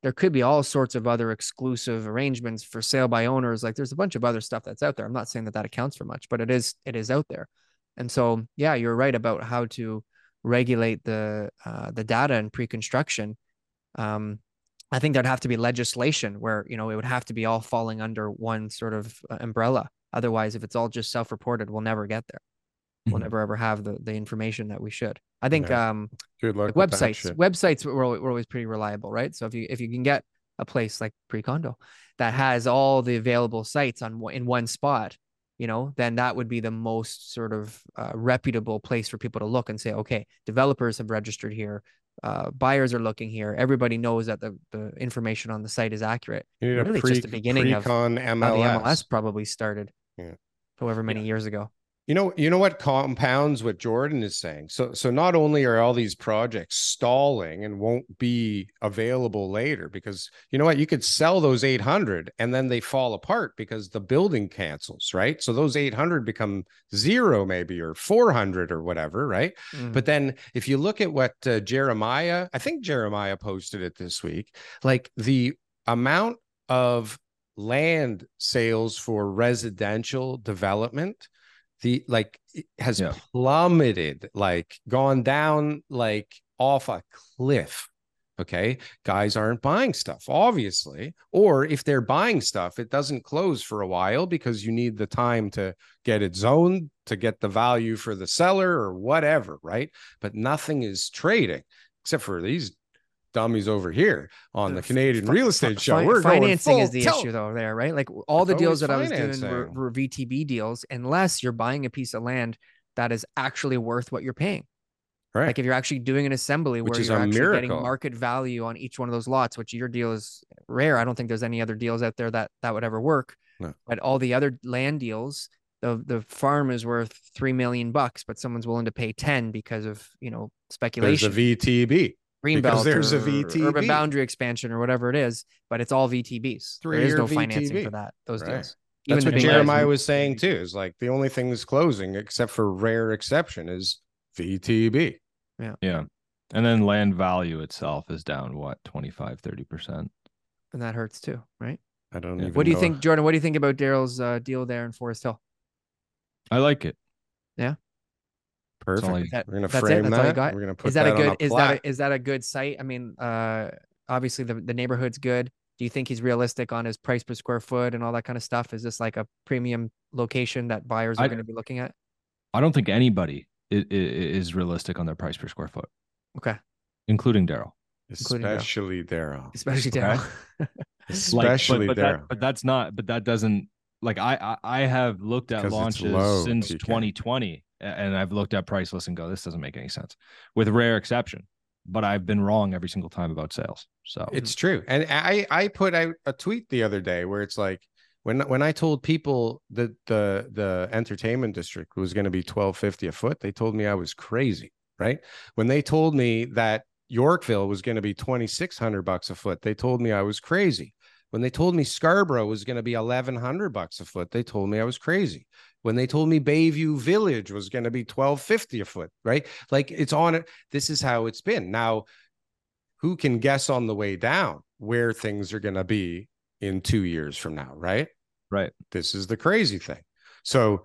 there could be all sorts of other exclusive arrangements for sale by owners. Like there's a bunch of other stuff that's out there. I'm not saying that that accounts for much, but it is, it is out there. And so, yeah, you're right about how to regulate the, uh, the data and pre-construction. Um, I think there'd have to be legislation where, you know, it would have to be all falling under one sort of umbrella. Otherwise, if it's all just self-reported, we'll never get there. We'll never ever have the, the information that we should. I think Yeah. um, Good luck like with that websites, shit. websites were, were always pretty reliable, right? So if you if you can get a place like Precondo that has all the available sites on in one spot, you know, then that would be the most sort of uh, reputable place for people to look and say, okay, developers have registered here, uh, buyers are looking here. Everybody knows that the, the information on the site is accurate. You need a Really, it's pre, just the beginning of pre-con how M L S. the M L S probably started, Yeah. however many years ago. You know, you know what compounds what Jordan is saying. So, so not only are all these projects stalling and won't be available later, because you know what, you could sell those eight hundred and then they fall apart because the building cancels, right? So those eight hundred become zero, maybe, or four hundred or whatever, right? Mm. But then if you look at what uh, Jeremiah, I think Jeremiah posted it this week, like the amount of land sales for residential development, the like it has Yeah. plummeted, like gone down like off a cliff. Okay, guys aren't buying stuff, obviously, or if they're buying stuff, it doesn't close for a while because you need the time to get it zoned, to get the value for the seller or whatever, right? But nothing is trading except for these dummies over here on the Canadian real estate show. Fi- We're financing going is the full issue, though. There, right? Like all It's the deals always that I was doing were, financing. were V T B deals, unless you're buying a piece of land that is actually worth what you're paying. right. Like if you're actually doing an assembly Which where is you're a actually getting miracle. market value on each one of those lots, which your deal is rare. I don't think there's any other deals out there that that would ever work. No. But all the other land deals, the the farm is worth three million bucks, but someone's willing to pay ten because of, you know, There's speculation. a V T B. Greenbelt because there's a or V T B. urban boundary expansion or whatever it is, but it's all V T Bs. There is Three-year no V T B. financing for that, those Right. deals. That's the what big Jeremiah guys. was saying too. Is like the only thing that's closing, except for rare exception, is V T B. Yeah. And then land value itself is down, what, twenty-five, thirty percent? And that hurts too, right? I don't Yeah. even. What do you know. think, Jordan? What do you think about Daryl's uh, deal there in Forest Hill? I like it. Perfect. only- That- We're gonna that's it? frame That's all you that. got? We're gonna put Is that, that a good? on a Is that plaque. a, is that a good site? I mean, uh, obviously the the neighborhood's good. Do you think he's realistic on his price per square foot and all that kind of stuff? Is this like a premium location that buyers are I- going to be looking at? I don't think anybody is, is realistic on their price per square foot, Okay, including Daryl. including Daryl. Especially Daryl. especially Okay. Daryl. Like, Especially but, but, Daryl. that, but that's not, but that doesn't, like I, I, I have looked at Because it's launches low, since T K. twenty twenty a- and I've looked at price lists and go, this doesn't make any sense, with rare exception, but I've been wrong every single time about sales. So It's true. And I I put out a tweet the other day where it's like when when I told people that the the entertainment district was going to be twelve fifty a foot, they told me I was crazy, right? When they told me that Yorkville was going to be twenty-six hundred bucks a foot, they told me I was crazy. When they told me Scarborough was going to be eleven hundred bucks a foot, they told me I was crazy. When they told me Bayview Village was going to be twelve fifty a foot, right? Like it's on it. This is how it's been. Now, who can guess on the way down where things are going to be in two years from now, right? right. This is the crazy thing. So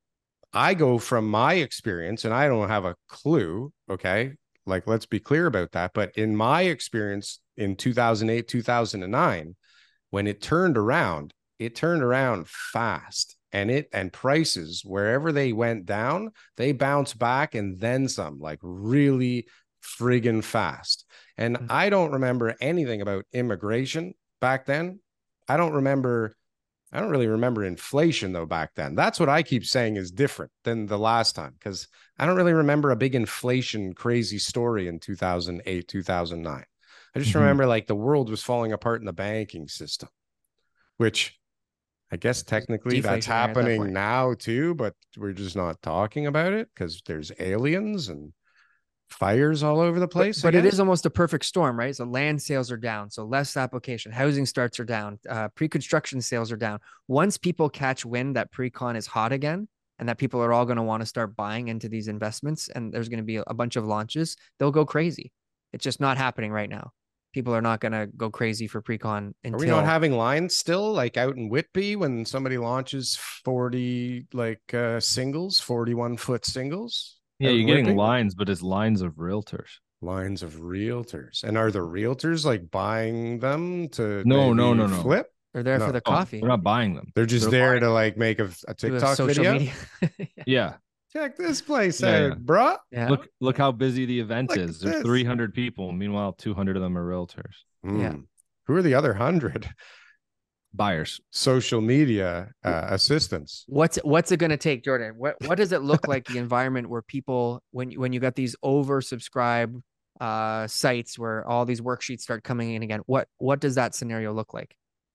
I go from my experience, and I don't have a clue, okay? Like, let's be clear about that. But in my experience in two thousand eight, two thousand nine, when it turned around, it turned around fast. And it and prices, wherever they went down, they bounced back and then some, like really friggin' fast. And Mhm. I don't remember anything about immigration back then. I don't remember, I don't really remember inflation though back then. That's what I keep saying is different than the last time, because I don't really remember a big inflation crazy story in two thousand eight, two thousand nine. I just Mhm. remember like the world was falling apart in the banking system, which I guess technically that's deflationary at that happening point. now too, but we're just not talking about it because there's aliens and fires all over the place. But I it guess. is almost a perfect storm, right? So land sales are down, so less application. Housing starts are down. Uh, pre-construction sales are down. Once people catch wind that pre-con is hot again, and that people are all going to want to start buying into these investments, and there's going to be a bunch of launches, they'll go crazy. It's just not happening right now. people are not going to go crazy for pre-con until. Are we not having lines still, like out in Whitby when somebody launches forty like uh, singles, forty-one foot singles? Yeah, out you're in getting Whitby? lines, but it's lines of realtors. Lines of realtors. And are the realtors like buying them to No, no, maybe no, no. They're flip? there No. for the Oh, coffee. They're not buying them. They're just They're there buying- to like make a, a Do a TikTok social video. media. Yeah. Check this place Yeah, out, yeah. bruh. Yeah. Look, look how busy the event Look is. at There's this. three hundred people. Meanwhile, two hundred of them are realtors, Yeah. Hmm. Who are the other hundred? buyers. Social media uh, assistants. What's what's it going to take, Jordan? What what does it look like the environment where people when when you got these oversubscribed uh sites where all these worksheets start coming in again? What what does that scenario look like?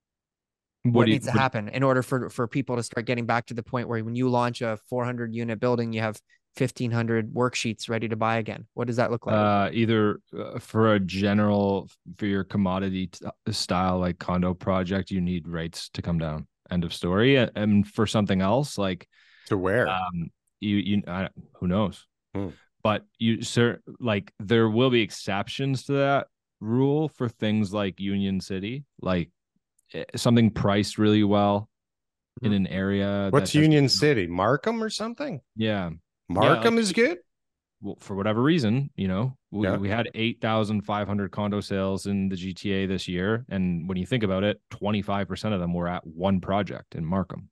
What, do you- needs to what- happen in order for for people to start getting back to the point where when you launch a four hundred unit building, you have fifteen hundred worksheets ready to buy again? What does that look like? Uh, either uh, for a general, for your commodity t- style like condo project, you need rates to come down. End of story. And, and for something else, like To where? um, you you I, who knows? Hmm. But you sir, like there will be exceptions to that rule for things like Union City, like eh, something priced really well in an area. What's that has- Union City? Markham or something? Yeah. Markham like- is good. Well, for whatever reason, you know, we, Yeah. we had eight thousand five hundred condo sales in the G T A this year. And when you think about it, twenty-five percent of them were at one project in Markham.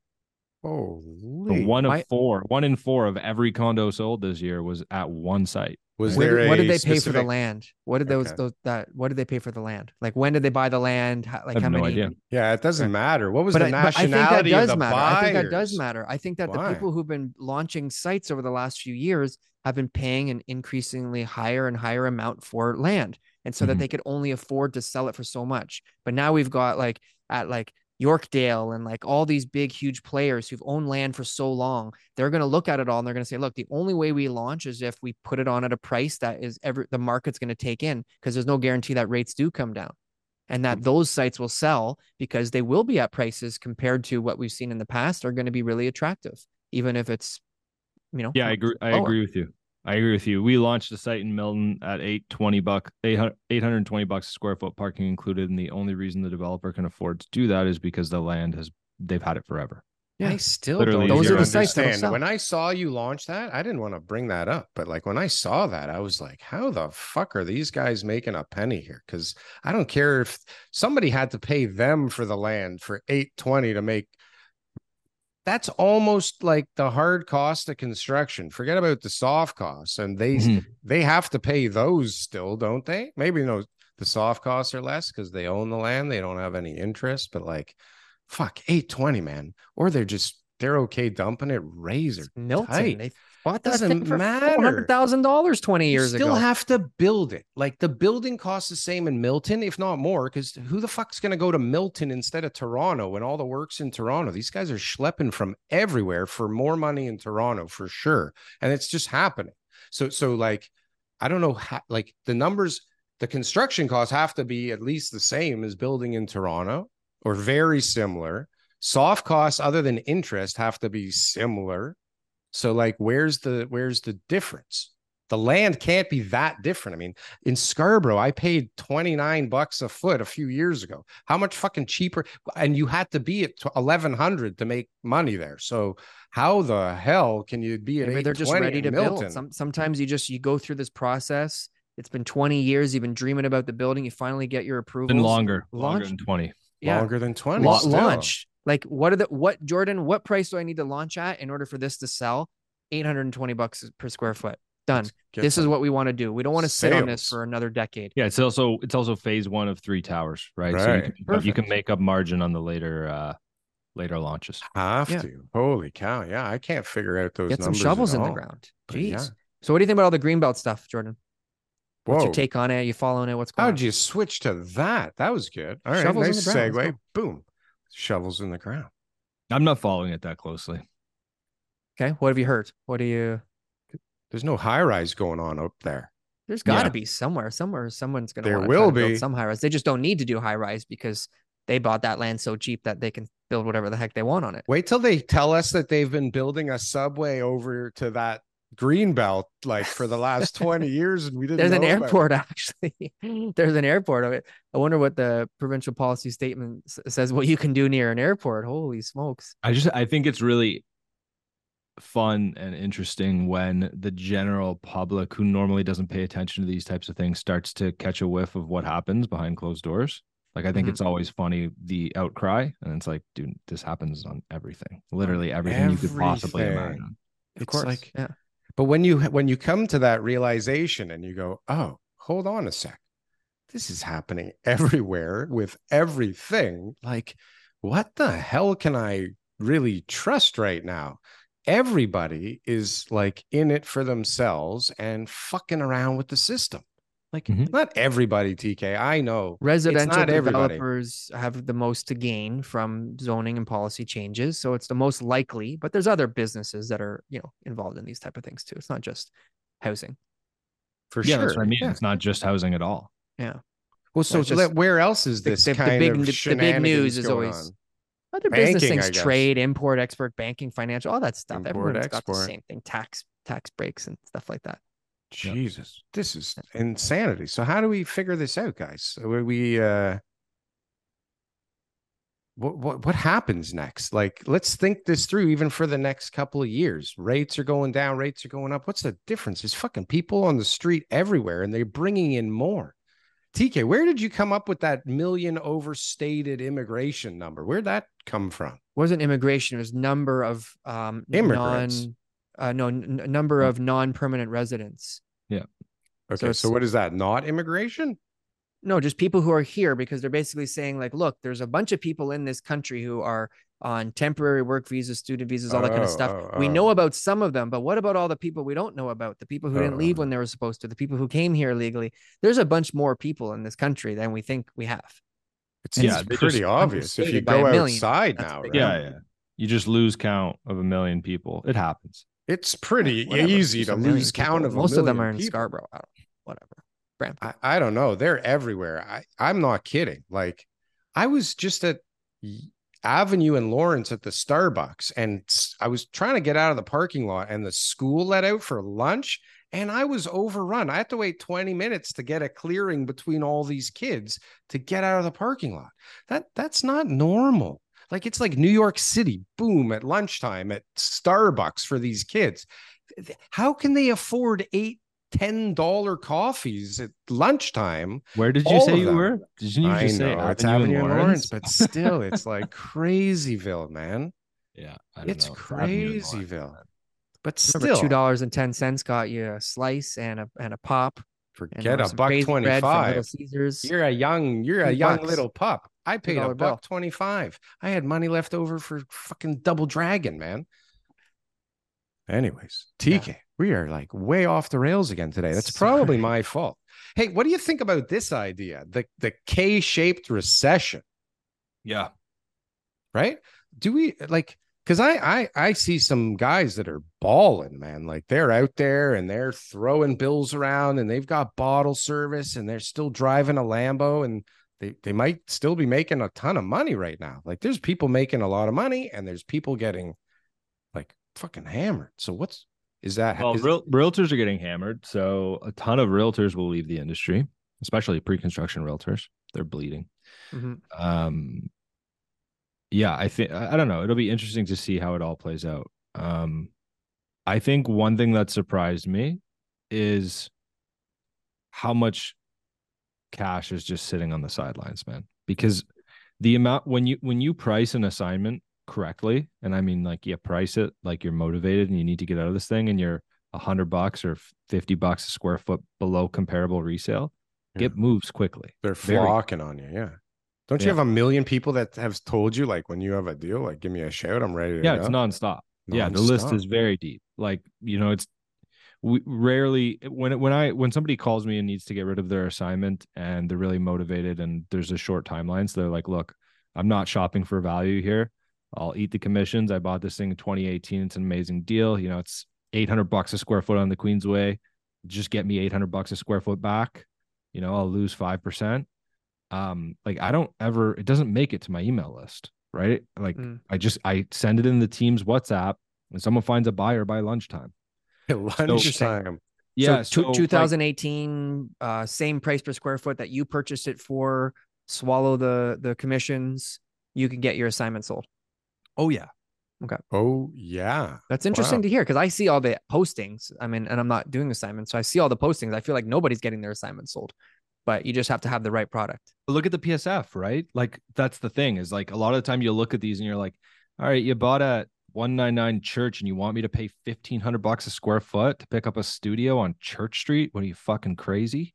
So Holy. one of Why- four, one in four of every condo sold this year was at one site. Was Where there did- what did a they pay for the specific- land? What did those Okay. those that what did they pay for the land? Like when did they buy the land? How, like I have how no many? idea. Yeah, it doesn't matter. What was But the I, but I think that nationality does of the matter. buyers? I think that does matter. I think that Why? the people who've been launching sites over the last few years have been paying an increasingly higher and higher amount for land, and so that Mhm. they could only afford to sell it for so much. But now we've got like at like Yorkdale and like all these big, huge players who've owned land for so long, they're going to look at it all and they're going to say, look, the only way we launch is if we put it on at a price that is ever the market's going to take in, because there's no guarantee that rates do come down and that those sites will sell because they will be at prices compared to what we've seen in the past are going to be really attractive, even if it's, you know, Yeah, I agree. I lower. agree with you. I agree with you. We launched a site in Milton at eight twenty bucks, eight hundred twenty bucks a square foot, parking included. And the only reason the developer can afford to do that is because the land has they've had it forever. Yeah. I still Literally, don't Those are even the sites that'll understand. sell. When I saw you launch that, I didn't want to bring that up, but like when I saw that, I was like, how the fuck are these guys making a penny here? Because I don't care if somebody had to pay them for the land for eight twenty to make. That's almost like the hard cost of construction. Forget about the soft costs, and they Mhm. they have to pay those still, don't they? Maybe no, the soft costs are less because they own the land, they don't have any interest. But like, fuck, eight twenty, man, or they're just they're okay dumping it razor Milton. tight. They bought that Doesn't thing for matter. four hundred thousand dollars twenty years you still ago. have to build it. Like the building costs the same in Milton, if not more, because who the fuck's going to go to Milton instead of Toronto when all the work's in Toronto? These guys are schlepping from everywhere for more money in Toronto for sure. And it's just happening. So, so like, I don't know how, like the numbers, the construction costs have to be at least the same as building in Toronto or very similar. Soft costs other than interest have to be similar. So like, where's the where's the difference? The land can't be that different. I mean, in Scarborough, I paid twenty-nine bucks a foot a few years ago. How much fucking cheaper? And you had to be at eleven hundred to make money there. So how the hell can you be at Maybe they're just eight twenty ready to in Milton? build. Some, sometimes you just you go through this process. It's been twenty years. You've been dreaming about the building. You finally get your approval. Been longer, Launch- longer than twenty. Yeah. Longer than twenty. La- still. launch. Like what are the what Jordan? What price do I need to launch at in order for this to sell? eight hundred twenty bucks per square foot. Done. Let's get This is some what we want to do. We don't want to sit on this sales. for another decade. Yeah, it's also it's also phase one of three towers, right? So you Right. can, you can Perfect. make up margin on the later uh later launches. Have Yeah. to. Holy cow. Yeah. I can't figure out those Get some numbers shovels at in the all. ground. But Jeez. yeah. So what do you think about all the greenbelt stuff, Jordan? What's Whoa. your take on it? You following it? What's going How'd on? you switch to that? That was good. All right. Shovels in nice the ground. Let's segue. Boom. Shovels in the ground. I'm not following it that closely. Okay. What have you heard? What do you There's no high rise going on up there. There's got to Yeah. be somewhere. Somewhere someone's going to There want will to build be. some high rise. They just don't need to do high rise because they bought that land so cheap that they can build whatever the heck they want on it. Wait till they tell us that they've been building a subway over to that Greenbelt like for the last twenty years, and we didn't There's know an about it. airport actually. There's an airport of it. I wonder what the provincial policy statement s- says. What you can do near an airport. Holy smokes! I just I think it's really fun and interesting when the general public, who normally doesn't pay attention to these types of things, starts to catch a whiff of what happens behind closed doors. Like I think Mhm. it's always funny, the outcry, and it's like, dude, this happens on everything, literally everything, you could possibly Everything. imagine. Of It's course, like, yeah. but when you when you come to that realization and you go, oh, hold on a sec, this is happening everywhere with everything. Like, what the hell can I really trust right now? Everybody is like in it for themselves and fucking around with the system. Like, Mhm. not everybody, T K. I know Residential it's not everybody. developers have the most to gain from zoning and policy changes, so it's the most likely. But there's other businesses that are, you know, involved in these type of things too. It's not just housing. For Yeah, sure. that's what I mean. Yeah. It's not just housing at all. Yeah. Well, so it's just- where else is The, this the, the kind big of the, the big shenanigans news is going always on? other business Banking, things, I guess. trade, import, export, banking, financial, all that stuff. Import, Everyone's got the export. same thing: tax, tax breaks, and stuff like that. Jesus, this is insanity. So how do we figure this out, guys? We, we uh what what what happens next? Like, let's think this through even for the next couple of years. Rates are going down, rates are going up. What's the difference? There's fucking people on the street everywhere and they're bringing in more. T K, where did you come up with that million overstated immigration number? Where'd that come from? Wasn't immigration? It was number of um Immigrants. non uh no n- number of non-permanent residents. Okay, so, it's- what is that? Not immigration? No, just people who are here, because they're basically saying like, look, there's a bunch of people in this country who are on temporary work visas, student visas, all that kind of Oh, stuff. oh, We oh. know about some of them, but what about all the people we don't know about? The people who didn't leave Oh. when they were supposed to, the people who came here illegally. There's a bunch more people in this country than we think we have. It's Yeah, it's they pretty just obvious if you understated by go a million. outside That's now, big. right? Yeah, yeah. You just lose count of a million people. It happens. It's pretty Whatever. easy Just to a million lose count people. of a Most of them million are in people. Scarborough. I don't know. Whatever. Brampton. I, I don't know. They're everywhere. I, I'm not kidding. Like, I was just at Avenue and Lawrence at the Starbucks, and s- I was trying to get out of the parking lot, and the school let out for lunch, and I was overrun. I had to wait twenty minutes to get a clearing between all these kids to get out of the parking lot. That that's not normal. Like, it's like New York City, boom, at lunchtime at Starbucks for these kids. How can they afford eight, ten dollar coffees at lunchtime? Where did you All say of you them. were? Didn't you I just say know it's Avenue Avenue and and Lawrence, Lawrence? but still, it's like Crazyville, man. Yeah, I don't It's know. Avenue and Lawrence, Crazyville. man. But Remember, two still, dollars and ten cents got you a slice and a and a pop. And forget or a some buck crazy bread from Little twenty-five. Caesars. You're a young, you're a Two young bucks. little pup. I paid a dollar buck bill. twenty-five. I had money left over for fucking Double Dragon, man. Anyways, T K, we are like way off the rails again today. That's probably Sorry. my fault. Hey, what do you think about this idea? The the K-shaped recession, Yeah. right? Do we like, because I, I I see some guys that are balling, man. Like, they're out there and they're throwing bills around and they've got bottle service and they're still driving a Lambo, and they, they might still be making a ton of money right now. Like, there's people making a lot of money and there's people getting like fucking hammered. So what's is that? Well, is- real, realtors are getting hammered. So a ton of realtors will leave the industry, especially pre-construction realtors. They're bleeding. Mhm. Um, yeah, I think, I I don't know. It'll be interesting to see how it all plays out. Um, I think one thing that surprised me is how much cash is just sitting on the sidelines, man. Because the amount when you when you price an assignment correctly, and I mean, like, you price it like you're motivated and you need to get out of this thing, and you're a hundred bucks or fifty bucks a square foot below comparable resale, Yeah. it moves quickly. They're Very- flocking on you. Yeah. Don't you Yeah. have a million people that have told you, like, when you have a deal, like, give me a shout, I'm ready to Yeah, go? it's nonstop. Yeah, the list Nonstop. is very deep. Like, you know, it's we rarely when it, when I when somebody calls me and needs to get rid of their assignment and they're really motivated and there's a short timeline, so they're like, look, I'm not shopping for value here. I'll eat the commissions. I bought this thing in twenty eighteen. It's an amazing deal. You know, it's eight hundred bucks a square foot on the Queensway. Just get me eight hundred bucks a square foot back. You know, I'll lose five percent. Um, like, I don't ever, it doesn't make it to my email list, right? Like, Mm. I just, I send it in the team's WhatsApp and someone finds a buyer by lunchtime. Lunchtime. Yeah. so, So, two, like, 2018, uh, same price per square foot that you purchased it for. Swallow the the commissions. You can get your assignment sold. oh yeah. Oh yeah. That's interesting Wow. to hear because I see all the postings. I mean, and I'm not doing assignments, so I see all the postings. I feel like nobody's getting their assignment sold, but you just have to have the right product. But look at the P S F, right? Like that's the thing is like a lot of the time you look at these and you're like, all right, you bought a one ninety-nine Church and you want me to pay fifteen hundred bucks a square foot to pick up a studio on Church Street? What are you, fucking crazy?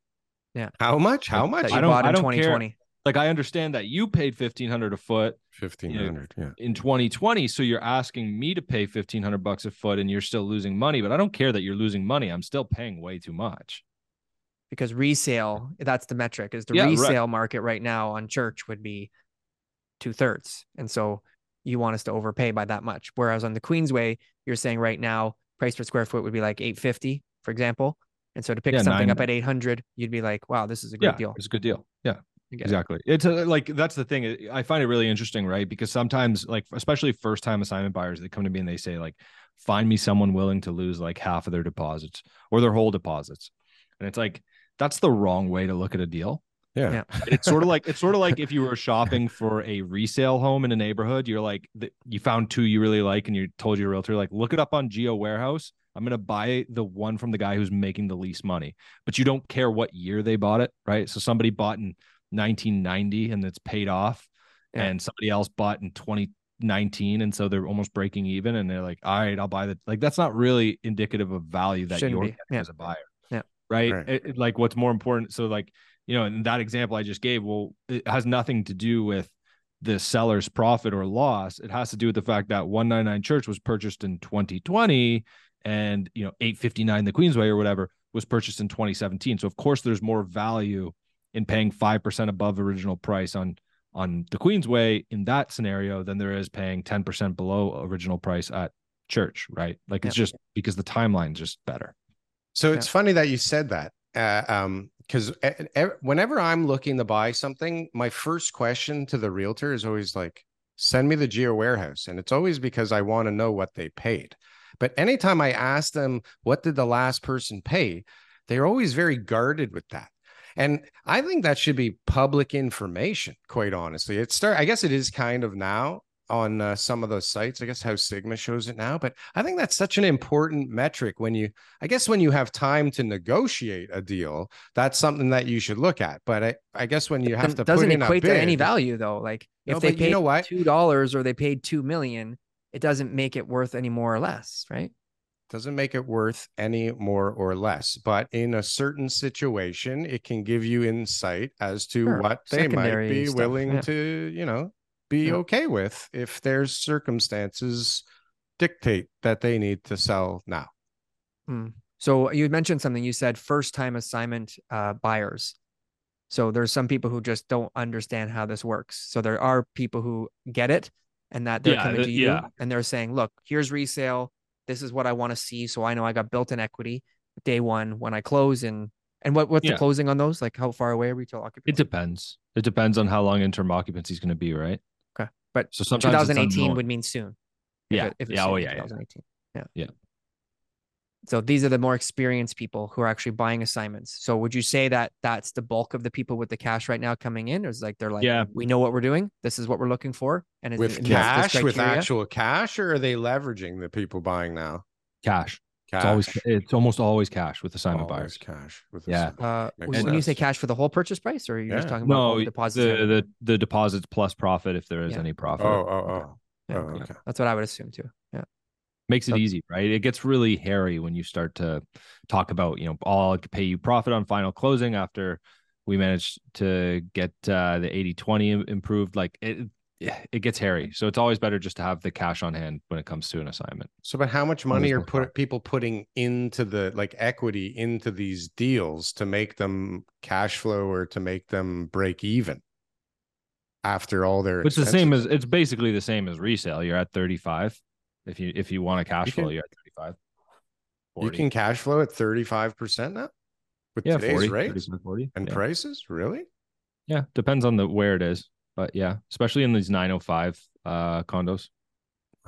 How much? How Like, much? That you I don't- bought I in don't twenty twenty. Like I understand that you paid fifteen hundred a foot Fifteen hundred. Yeah. in twenty twenty, so you're asking me to pay fifteen hundred bucks a foot and you're still losing money, but I don't care that you're losing money. I'm still paying way too much. Because resale, that's the metric, is the Yeah, right. resale market right now on Church would be two thirds. And so you want us to overpay by that much. Whereas on the Queensway, you're saying right now, price per square foot would be like eight fifty, for example. And so to pick Yeah, something nine- up at eight hundred, you'd be like, wow, this is a great Yeah, deal. it's a good deal. Yeah. You get it. Exactly. It's a, like that's the thing. I find it really interesting, right? Because sometimes, like especially first time assignment buyers, they come to me and they say, like, find me someone willing to lose like half of their deposits or their whole deposits. And it's like that's the wrong way to look at a deal. Yeah. Yeah. It's sort of like it's sort of like if you were shopping for a resale home in a neighborhood, you're like th- you found two you really like and you told your realtor, like, look it up on Geo Warehouse. I'm going to buy the one from the guy who's making the least money, but you don't care what year they bought it, right? So somebody bought in nineteen ninety and it's paid off, Yeah. and somebody else bought in twenty nineteen, and so they're almost breaking even, and they're like, all right, I'll buy the, like, that's not really indicative of value that Shouldn't you're be. getting Yeah. as a buyer. Yeah. Right. Right. It- it- like what's more important. So like, you know, in that example I just gave, well, it has nothing to do with the seller's profit or loss. It has to do with the fact that one ninety-nine Church was purchased in twenty twenty, and, you know, eight fifty-nine the Queensway or whatever was purchased in twenty seventeen. So of course there's more value in paying five percent above original price on, on the Queensway in that scenario than there is paying ten percent below original price at Church, right? Like it's Yeah. just because the timeline's just better. So it's funny that you said that. Uh, um, because whenever I'm looking to buy something, my first question to the realtor is always like, send me the Geo Warehouse. And it's always because I want to know what they paid. But anytime I ask them, what did the last person pay? They're always very guarded with that. And I think that should be public information, quite honestly. It start, I guess it is kind of now on uh, some of those sites. I guess House Sigma shows it now, but I think that's such an important metric when you, I guess when you have time to negotiate a deal, that's something that you should look at. But I, I guess when you have to doesn't put in equate a bid, to any value though. Like No, if they but you paid know what? two dollars or they paid two million, it doesn't make it worth any more or less, right? doesn't make it worth any more or less. But in a certain situation, it can give you insight as to Sure. what they might Secondary be stuff, willing yeah. to, you know, be Yeah. okay with if their circumstances dictate that they need to sell now. Hmm. So you mentioned something. You said first time assignment uh, buyers. So there's some people who just don't understand how this works. So there are people who get it and that they're Yeah, coming the- to you yeah. and they're saying, look, here's resale. This is what I want to see. So I know I got built-in equity day one when I close. And and what, what's Yeah. the closing on those? Like how far away are retail It occupancy? depends. It depends on how long interim occupancy is going to be, right? Okay. But So sometimes it's twenty eighteen unknown. would mean soon. if Yeah. it- if it's Yeah. soon Oh, in yeah, yeah. twenty eighteen. Yeah. Yeah. So these are the more experienced people who are actually buying assignments. So would you say that that's the bulk of the people with the cash right now coming in? Or is like they're like, Yeah. we know what we're doing. This is what we're looking for. And is With it- it meets cash, this with criteria? actual cash, or are they leveraging the people buying now? Cash. Cash. It's always it's almost always cash with assignment Always buyers. cash. With Yeah. this. Uh, Makes when when you say sense. cash for the whole purchase price, or are you just Yeah. talking about all No, the the, deposits? and the everything? the deposits plus profit if there is Yeah. any Oh, profit. oh, oh. Yeah, Oh, okay. okay. That's what I would assume too. Yeah. Makes it So- easy, right? It gets really hairy when you start to talk about, you know, oh, I'll pay you profit on final closing after we managed to get uh, the eighty twenty im- improved. Like it, it gets hairy. So it's always better just to have the cash on hand when it comes to an assignment. So, but how much Well, money there's are no put problem. people putting into the like equity into these deals to make them cash flow or to make them break even after all their It's the same expenses? as it's basically the same as resale. You're at thirty-five. If you if you want a cash You flow, can- you're at thirty-five. You forty. can cash flow at thirty-five percent now with yeah, today's forty, rates thirty-five, forty. and yeah. prices. Really? Yeah, depends on the where it is, but yeah, especially in these nine oh five uh condos.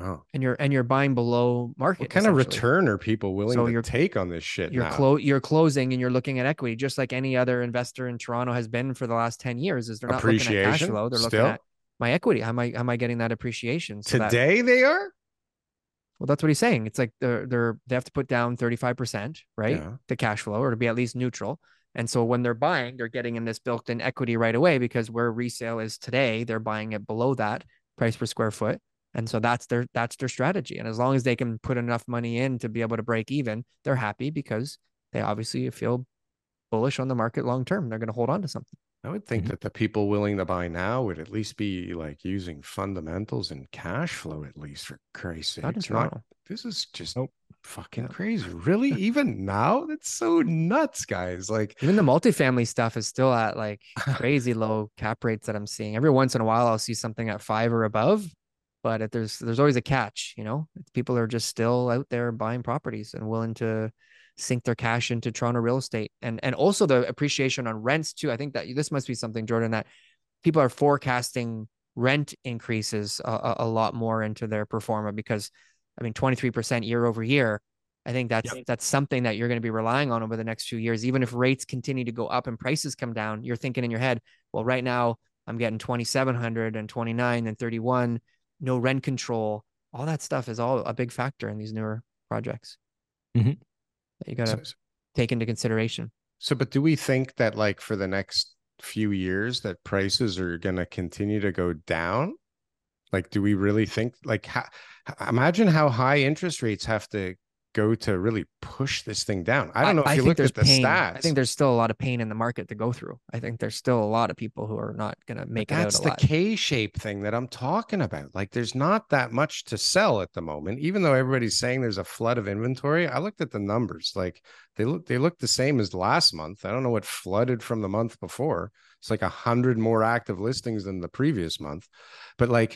Oh. and you're and you're buying below market. What kind of essentially. return are people willing So to you're- take on this shit You're now? clo- you're closing and you're looking at equity, just like any other investor in Toronto has been for the last ten years. Is they're not looking at cash Appreciation, flow, they're looking still? at my equity. How am I how am I getting that appreciation? So that, Today they are? well, that's what he's saying. It's like they're they're they have to put down thirty-five percent, right? Yeah. The cash flow, or to be at least neutral. And so when they're buying, they're getting in this built-in equity right away, because where resale is today, they're buying it below that price per square foot. And so that's their that's their strategy. And as long as they can put enough money in to be able to break even, they're happy, because they obviously feel bullish on the market long term. They're going to hold on to something. I would think Mhm. that the people willing to buy now would at least be like using fundamentals and cash flow, at least, for Christ's sake. Not in Not, Toronto. this is just Nope. fucking Yeah. crazy. Really? Even now? That's so nuts, guys. Like, Even the multifamily stuff is still at like crazy low cap rates that I'm seeing. Every once in a while, I'll see something at five or above, but if there's there's always a catch. You know, people are just still out there buying properties and willing to sink their cash into Toronto real estate, and and also the appreciation on rents too. I think that this must be something, Jordan, that people are forecasting rent increases a, a lot more into their pro forma, because I mean, twenty-three percent year over year. I think that's Yep. that's something that you're going to be relying on over the next few years. Even if rates continue to go up and prices come down, you're thinking in your head, well, right now I'm getting twenty-seven hundred and twenty-nine and thirty-one, no rent control. All that stuff is all a big factor in these newer projects Mhm. that you got to so, take into consideration. so, but do we think that, like, for the next few years, that prices are going to continue to go down? Like, do we really think, like, ha, imagine how high interest rates have to go to really push this thing down? I don't know if I you think look there's at the pain. stats. I think there's still a lot of pain in the market to go through. I think there's still a lot of people who are not going to make But it out that's alive. the K-shape thing that I'm talking about. Like, there's not that much to sell at the moment, even though everybody's saying there's a flood of inventory. I looked at the numbers. Like, they look they look the same as last month. I don't know what flooded from the month before. It's like a hundred more active listings than the previous month. But like,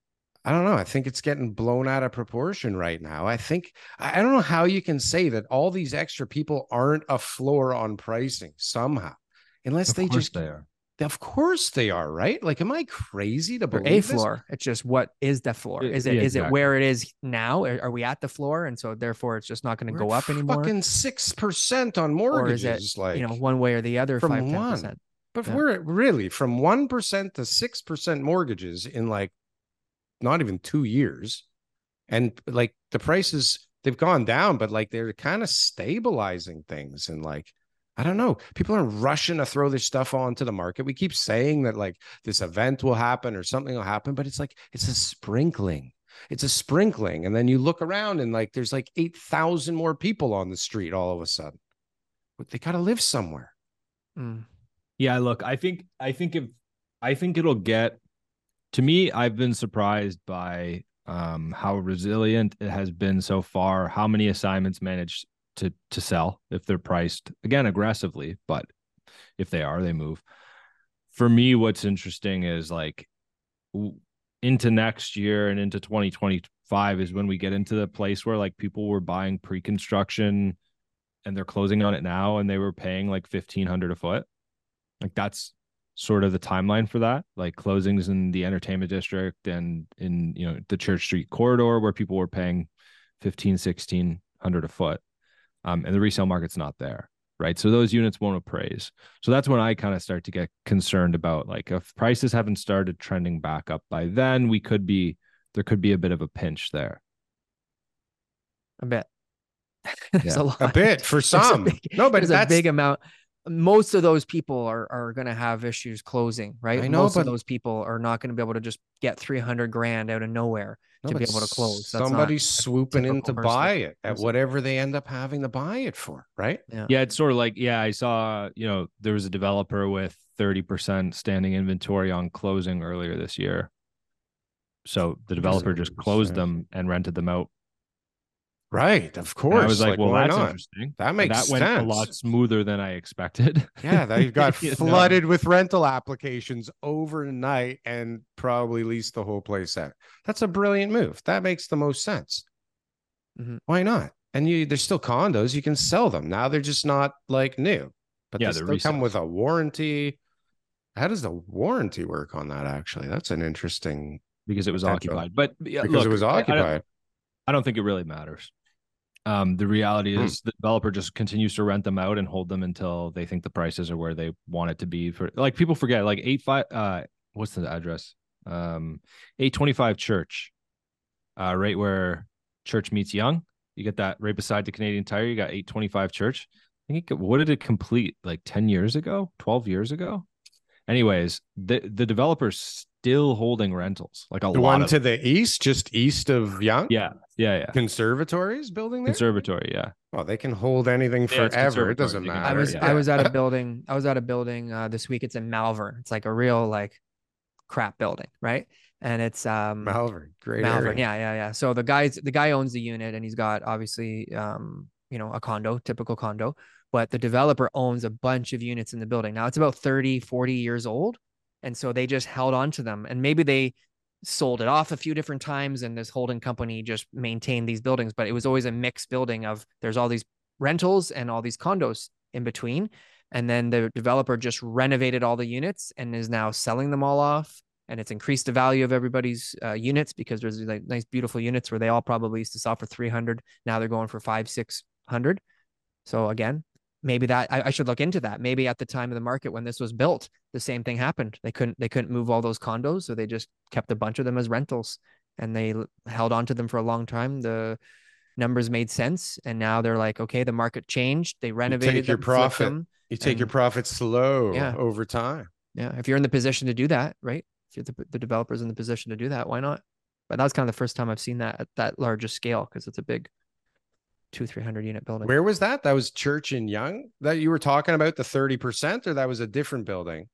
I don't know. I think it's getting blown out of proportion right now. I think I don't know how you can say that all these extra people aren't a floor on pricing somehow, unless Of they course just they are. Of course they are, right? Like, am I crazy to Or believe a this? floor. It's just, what is the floor? Yeah, Is it is yeah, it exactly. where it is now? Are, are we at the floor, and so therefore it's just not going to We're go at up anymore? Fucking six percent on Or is mortgages, it, like, you know, one way or the other, from five ten one. percent? But Yeah. we're at really from one percent to six percent mortgages in like not even two years, and like the prices they've gone down, but like they're kind of stabilizing things, and like, I don't know. People are rushing to throw this stuff onto the market. We keep saying that like this event will happen or something will happen, but it's like, it's a sprinkling. It's a sprinkling. And then you look around and like, there's like eight thousand more people on the street all of a sudden. But they got to live somewhere. Mm. Yeah, look, I think I think if I think it'll get to me, I've been surprised by um how resilient it has been so far, how many assignments managed to to sell if they're priced again aggressively, but if they are, they move. For me, what's interesting is like w- into next year and into twenty twenty-five is when we get into the place where like people were buying pre-construction and they're closing on it now and they were paying like fifteen hundred a foot. Like that's sort of the timeline for that, like closings in the entertainment district and in, you know, the Church Street corridor where people were paying fifteen, sixteen hundred a foot. Um, and the resale market's not there, right? So those units won't appraise. So that's when I kind of start to get concerned about like if prices haven't started trending back up by then, we could be, there could be a bit of a pinch there. A bit. There's Yeah. a lot. A bit for There's a some. big- No, but there's that's a big amount. Most of those people are are going to have issues closing, right? I know, Most of but- those people are not going to be able to just get three hundred grand out of nowhere no, to be but able to close. That's Somebody's not a swooping in typical to person. buy it at person. whatever they end up having to buy it for, right? Yeah. Yeah, it's sort of like, yeah, I saw, you know, there was a developer with thirty percent standing inventory on closing earlier this year. So the developer just closed them and rented them out. Right. Of And course. I was like, well, why that's not? interesting. That And makes that went a lot sense. smoother than I expected. Yeah, they got You know? flooded with rental applications overnight and probably leased the whole place out. That's a brilliant move. That makes the most sense. Mhm. Why not? And you, they're still condos. You can sell them now. They're just not like new, but Yeah, they they're still come resales. with a warranty. How does the warranty work on that? Actually, that's an interesting because it was Potential. occupied. But yeah, Because look, it was I- I don't- occupied. I don't think it really matters. Um, the reality Hmm. is the developer just continues to rent them out and hold them until they think the prices are where they want it to be. For like people forget, like eight five. Uh, what's the address? Um, eight twenty five Church, uh, right where Church meets Young. You get that right beside the Canadian Tire. You got eight twenty five Church. I think it, what did it complete like ten years ago, twelve years ago? Anyways, the the developer's still holding rentals, like a The lot one of to the east, just east of Young. yeah, yeah, yeah. Conservatories building there. Conservatory, yeah. Well, they can hold anything Yeah, it's forever. It conservatory. doesn't They can- I matter. was yeah. I was at a building. I was at a building uh, this week. It's in Malvern. It's like a real like crap building, right? And it's um Malvern, great Malvern. area. Yeah, yeah, yeah. So the guys, the guy owns the unit, and he's got obviously um you know a condo, typical condo, but the developer owns a bunch of units in the building. Now it's about thirty, forty years old, and so they just held on to them, and maybe they sold it off a few different times, and this holding company just maintained these buildings, but it was always a mixed building of there's all these rentals and all these condos in between. And then the developer just renovated all the units and is now selling them all off. And it's increased the value of everybody's uh, units because there's like nice, beautiful units where they all probably used to sell for three hundred. Now they're going for five, six hundred. So again, maybe that I, I should look into that. Maybe at the time of the market when this was built, the same thing happened. They couldn't they couldn't move all those condos, so they just kept a bunch of them as rentals, and they l- held on to them for a long time. The numbers made sense, and now they're like, okay, the market changed. They renovated your them, flipped profit. them. You take your And- profit slow Yeah. over time. Yeah, if you're in the position to do that, right? If you're the, the developer's in the position to do that, why not? But that was kind of the first time I've seen that at that larger scale because it's a big two, three hundred unit building. Where was that? That was Church and Young that you were talking about, the thirty percent, or that was a different building?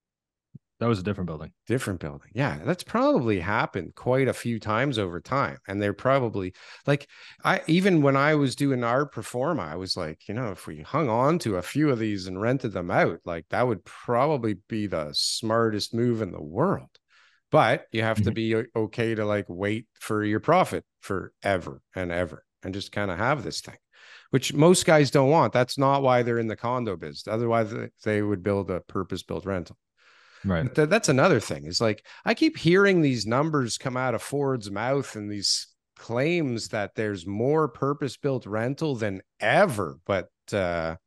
That was a different building. Different building. Yeah, that's probably happened quite a few times over time. And they're probably like, I even when I was doing art performa, I was like, you know, if we hung on to a few of these and rented them out, like that would probably be the smartest move in the world. But you have to be o- okay to like wait for your profit forever and ever and just kind of have this thing, which most guys don't want. That's not why they're in the condo biz. Otherwise, they- they would build a purpose-built rental. Right. But th- that's another thing. Is like I keep hearing these numbers come out of Ford's mouth and these claims that there's more purpose-built rental than ever. But uh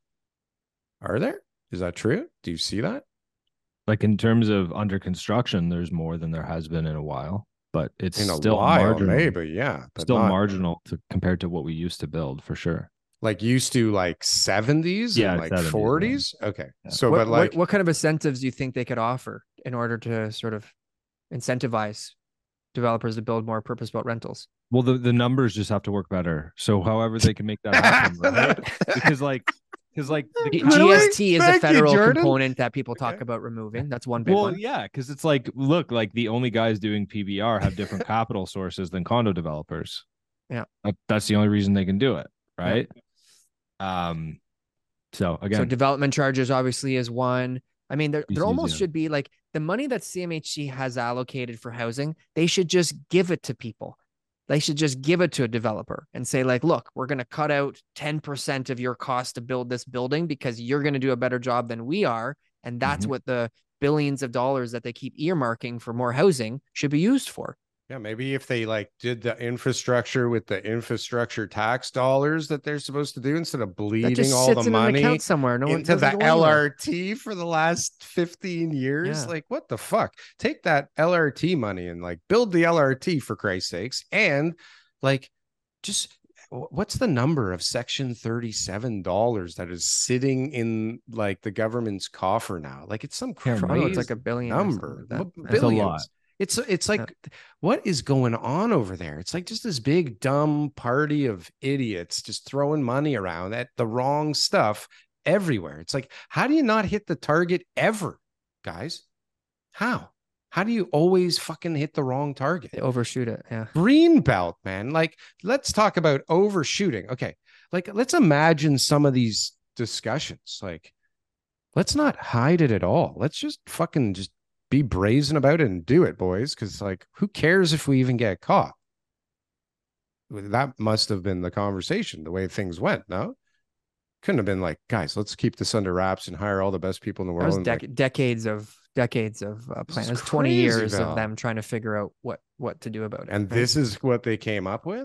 are there? Is that true? Do you see that? Like in terms of under construction, there's more than there has been in a while, but it's In a still while, marginal. maybe, yeah. But Still not marginal to compared to what we used to build for sure. like used to like seventies Yeah, and like seventies, yeah. forties. Okay. Yeah. So what, but like what, what kind of incentives do you think they could offer in order to sort of incentivize developers to build more purpose-built rentals? Well, the, the numbers just have to work better. So however they can make that happen, right? Because like because like the G- Really? G S T is a Thank you, federal Jordan. component that people talk Okay. about removing. That's one big well, one. yeah, because it's like, look, like the only guys doing P B R have different capital sources than condo developers. Yeah. That, that's the only reason they can do it, right? Um, so again, So development charges obviously is one. I mean, there, there Easy, almost yeah. should be like the money that C M H C has allocated for housing, they should just give it to people. They should just give it to a developer and say, like, look, we're going to cut out ten percent of your cost to build this building because you're going to do a better job than we are. And that's Mhm. what the billions of dollars that they keep earmarking for more housing should be used for. yeah, maybe if they like did the infrastructure with the infrastructure tax dollars that they're supposed to do instead of That bleeding just all sits the in an money account somewhere. No one into doesn't the go anywhere. L R T for the last fifteen years. Yeah. Like, what the fuck? Take that L R T money and like build the L R T for Christ's sakes. And like, just wh- what's the number of section thirty-seven dollars that is sitting in like the government's coffer now? Like, it's some Yeah, crazy Toronto, it's like a billion or something number. like that. b- Yeah. It's a Billions. lot. It's it's like, what is going on over there? It's like just this big dumb party of idiots just throwing money around at the wrong stuff everywhere. It's like, how do you not hit the target ever, guys? How? How do you always fucking hit the wrong target? They overshoot it. Yeah. Green belt, man. Like, let's talk about overshooting. Okay. Like, let's imagine some of these discussions. Like, let's not hide it at all. Let's just fucking just be brazen about it and do it, boys. Cause like, who cares if we even get caught? That must have been the conversation, the way things went. No, Couldn't have been like, guys, let's keep this under wraps and hire all the best people in the That world. was and, dec- like, decades of decades of uh, This plan. is It was twenty crazy, years Val. of them trying to figure out what what to do about it. and right? this is what they came up with.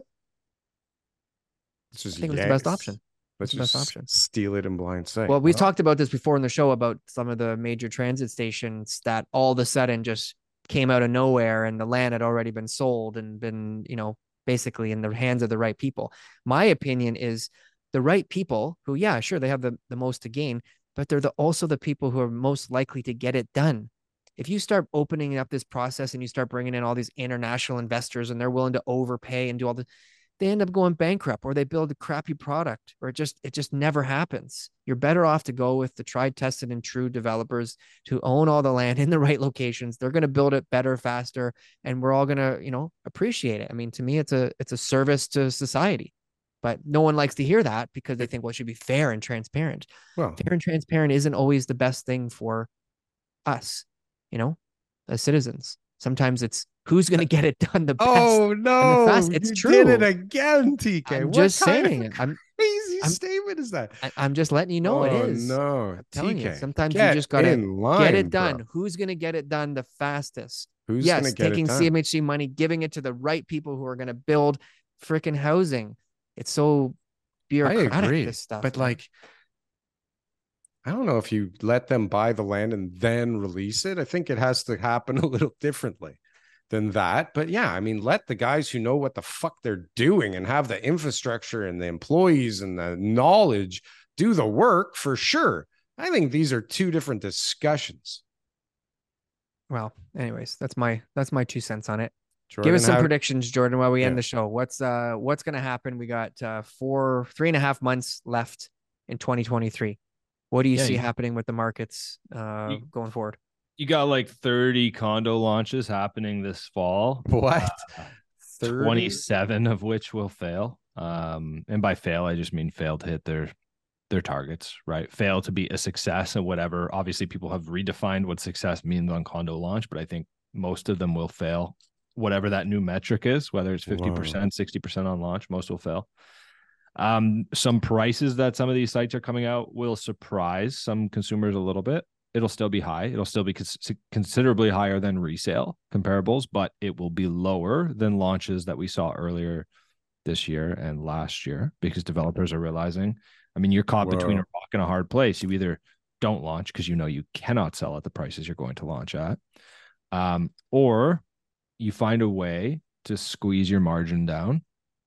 It's just I think it was the best yikes. option. Let's the best just option. steal it in blind sight. Well, we've talked about this before in the show about some of the major transit stations that all of a sudden just came out of nowhere and the land had already been sold and been, you know, basically in the hands of the right people. My opinion is the right people who, yeah, sure, they have the, the most to gain, but they're the, also the people who are most likely to get it done. If you start opening up this process and you start bringing in all these international investors and they're willing to overpay and do all the, they end up going bankrupt or they build a crappy product or it just, it just never happens. You're better off to go with the tried, tested and true developers who own all the land in the right locations. They're going to build it better, faster, and we're all going to, you know, appreciate it. I mean, to me, it's a, it's a service to society, but no one likes to hear that because they think, well, it should be fair and transparent. Well, Fair and transparent isn't always the best thing for us, you know, as citizens. Sometimes it's who's going to get it done the best. oh no, fast- it's you true. did it again, T K. I'm What just kind saying. of I'm crazy I'm- statement is that? I- I'm just letting you know oh, it is. no, I'm telling T K. you, sometimes get you just got to in line, get it done. bro. Who's going to get it done the fastest? Who's yes, gonna get taking it done? C M H C money, giving it to the right people who are going to build freaking housing. It's so I bureaucratic, agree, this stuff. but man. like, I don't know if you let them buy the land and then release it. I think it has to happen a little differently than that. But yeah, I mean, let the guys who know what the fuck they're doing and have the infrastructure and the employees and the knowledge do the work for sure. I think these are two different discussions. Well, anyways, that's my that's my two cents on it. Jordan, Give us some how- predictions, Jordan, while we end Yeah. the show. What's uh what's gonna happen? We got uh four, three and a half months left in twenty twenty-three. What do you Yeah, see you- happening with the markets uh You- going forward? You got like thirty condo launches happening this fall. What? thirty? twenty-seven of which will fail. Um, and by fail, I just mean fail to hit their their targets, right? Fail to be a success and whatever. Obviously, people have redefined what success means on condo launch, but I think most of them will fail. Whatever that new metric is, whether it's fifty percent, sixty percent on launch, most will fail. Um, some prices that some of these sites are coming out will surprise some consumers a little bit. It'll still be high. It'll still be cons- considerably higher than resale comparables, but it will be lower than launches that we saw earlier this year and last year because developers are realizing, I mean, you're caught Whoa. between a rock and a hard place. You either don't launch because you know you cannot sell at the prices you're going to launch at, um, or you find a way to squeeze your margin down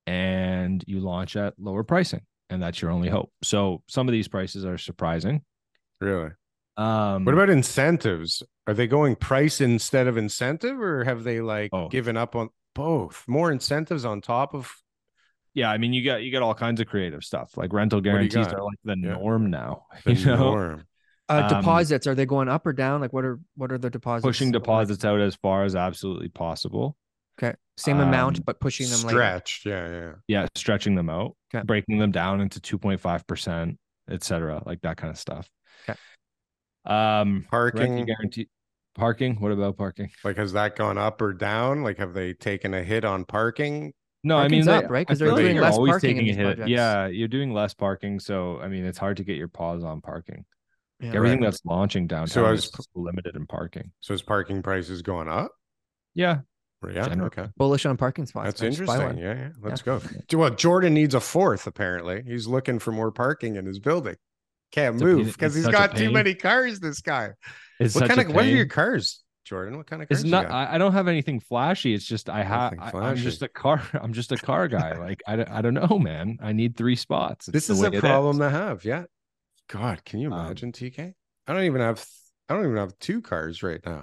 and you launch at lower pricing. And that's your only hope. So some of these prices are surprising. Really? Um, What about incentives? Are they going price instead of incentive, or have they like Oh. given up on both? More incentives on top of yeah, I mean, you got you got all kinds of creative stuff like rental do you guarantees got? are like the Yeah. norm now. the You know, norm. Uh, Um, deposits, are they going up or down? Like what are what are the deposits? pushing looking like? deposits out as far as absolutely possible. Okay. Same amount, um, but pushing them later. Stretched. Yeah, yeah. Yeah, stretching them out, Okay. breaking them down into two point five percent, et cetera, like that kind of stuff. Okay. Um, Parking. rental guarantee, parking. What about parking? Like, has that gone up or down? Like, have they taken a hit on parking? No, I mean, Parking's they- up, right? I 'Cause they're feel like doing you're less always parking in taking a these hit. projects. Yeah, you're doing less parking, so I mean, it's hard to get your paws on parking. Yeah. Everything Right. that's launching downtown So I was- is limited in parking. So is parking prices going up? Yeah, Yeah. Generally. Okay. Bullish on parking spots. That's man. Just buy interesting. one. Yeah, yeah. Let's go. Well, Jordan needs a fourth, apparently. He's looking for more parking in his building. Can't It's a move pain- because it's he's such a got too pain. many cars, this guy. it's What such kind a of what are your pain. cars, Jordan? What kind of cars It's you not. got? I, I don't have anything flashy. It's just I have. Nothing I'm flashy. just a car. I'm just a car guy. Like I, don't- I don't know, man. I need three spots. It's This the is way a it problem is. to have. Yeah. God, can you Um, imagine, T K? I don't even have I don't even have two cars right now.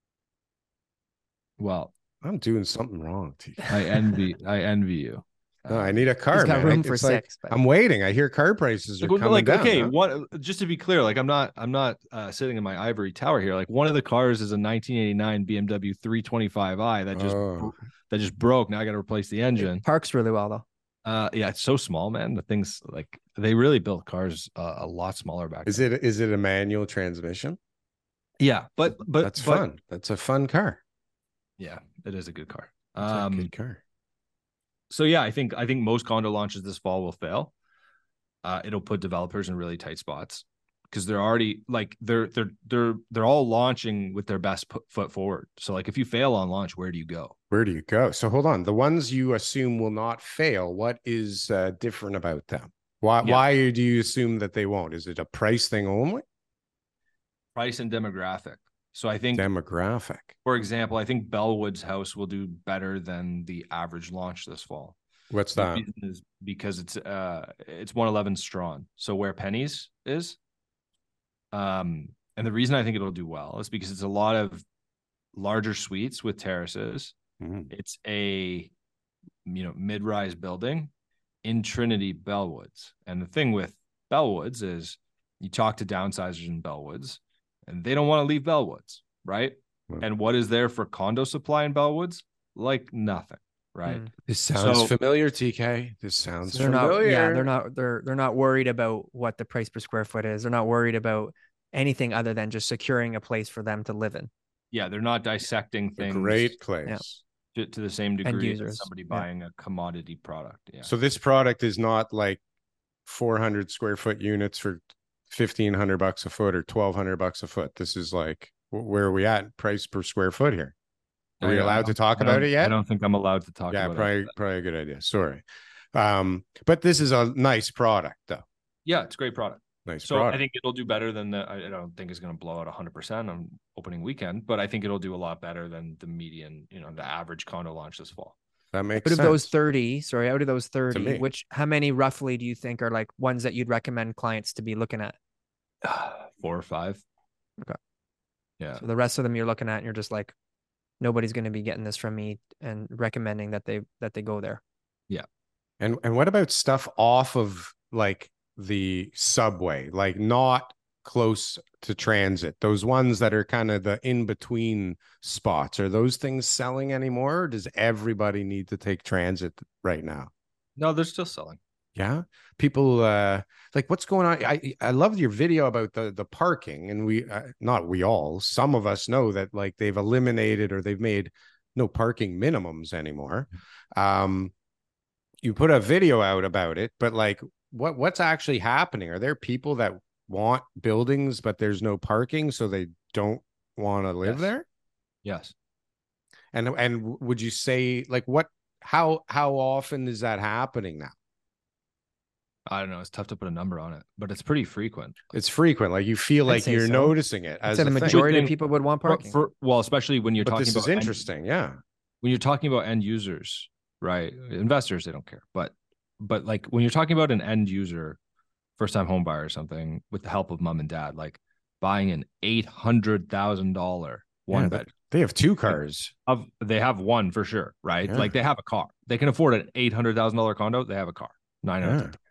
Well, I'm doing something wrong, T K. I envy. I envy you. No, I Um, need a car, He's got man. room I- for it's like, six. but- I'm waiting. I hear car prices are Like, coming like down. okay, huh? what? Just to be clear, like I'm not. I'm not uh, sitting in my ivory tower here. Like one of the cars is a nineteen eighty-nine B M W three twenty-five i that just Oh. that just broke. Now I got to replace the engine. It parks really well though. Uh, yeah, it's so small, man. The things like they really built cars uh, a lot smaller back Is then. it is it a manual transmission? Yeah, but but That's but, fun. That's a fun car. Yeah, it is a good car. That's Um, a good car. so yeah, I think I think most condo launches this fall will fail. uh, it'll put developers in really tight spots because they're already like they're they're they're they're all launching with their best put, foot forward. So like if you fail on launch, where do you go? Where do you go? So hold on. The ones you assume will not fail, what is uh, different about them? Why Yeah. why do you assume that they won't? Is it a price thing only? Price and demographic. So I think, Demographic. for example, I think Bellwood's house will do better than the average launch this fall. What's The that? reason is because it's uh it's one eleven Strawn. So where Penny's is. Um, and the reason I think it'll do well is because it's a lot of larger suites with terraces. Mhm. It's a you know mid-rise building in Trinity Bellwoods. And the thing with Bellwoods is you talk to downsizers in Bellwoods and they don't want to leave Bellwoods, right? Right. And what is there for condo supply in Bellwoods? Like nothing, right? Mm. This sounds So- familiar, T K. This sounds So they're familiar. not, yeah, they're not, they're, they're not worried about what the price per square foot is. They're not worried about anything other than just securing a place for them to live in. Yeah, they're not dissecting A things great place. to, to the same degree as users. somebody Yeah. buying a commodity product. Yeah. So this product is not like four hundred square foot units for fifteen hundred bucks a foot or twelve hundred bucks a foot. This is like, wh- where are we at price per square foot here? Are we I- I allowed to don't- talk I about don't- it yet? I don't think I'm allowed to talk Yeah, about probably, it. probably a good idea. Sorry. Um, but this is a nice product though. Yeah, it's a great product. Nice So product. I think it'll do better than the. I I don't think it's going to blow out one hundred percent on opening weekend, but I think it'll do a lot better than the median, you know, the average condo launch this fall. That makes Out of sense. those thirty, sorry, out of those me. thirty, which, how many roughly do you think are like ones that you'd recommend clients to be looking at? Four or five. Okay. Yeah. So the rest of them you're looking at and you're just like, nobody's going to be getting this from me and recommending that they, that they go there. And and what about stuff off of like the subway, like not close to transit? Those ones that are kind of the in between spots. Are those things selling anymore? Or does everybody need to take transit right now? No, they're still selling. Yeah, people uh like what's going on. I I love your video about the the parking, and we uh, not we all, some of us know that like they've eliminated or they've made no parking minimums anymore. Um, you put a video out about it, but like what what's actually happening? Are there people that want buildings but there's no parking, so they don't want to live Yes. there? Yes. And and would you say like what how how often is that happening now? I don't know. It's tough to put a number on it, but it's pretty frequent. It's frequent. Like you feel I'd like say you're so. noticing it I'd as say a the thing. majority of Thing- people would want But parking. for, well, especially when you're But talking this about is end- interesting. Yeah. when you're talking about end users, right? Investors, they don't care. But but like when you're talking about an end user, first time home buyer or something, with the help of mom and dad, like buying an eight hundred thousand dollar one Yeah, bed. They have two cars. Of they have one for sure, right? Yeah. Like they have a car. They can afford an eight hundred thousand dollar condo. They have a car. Nine out of Yeah. ten.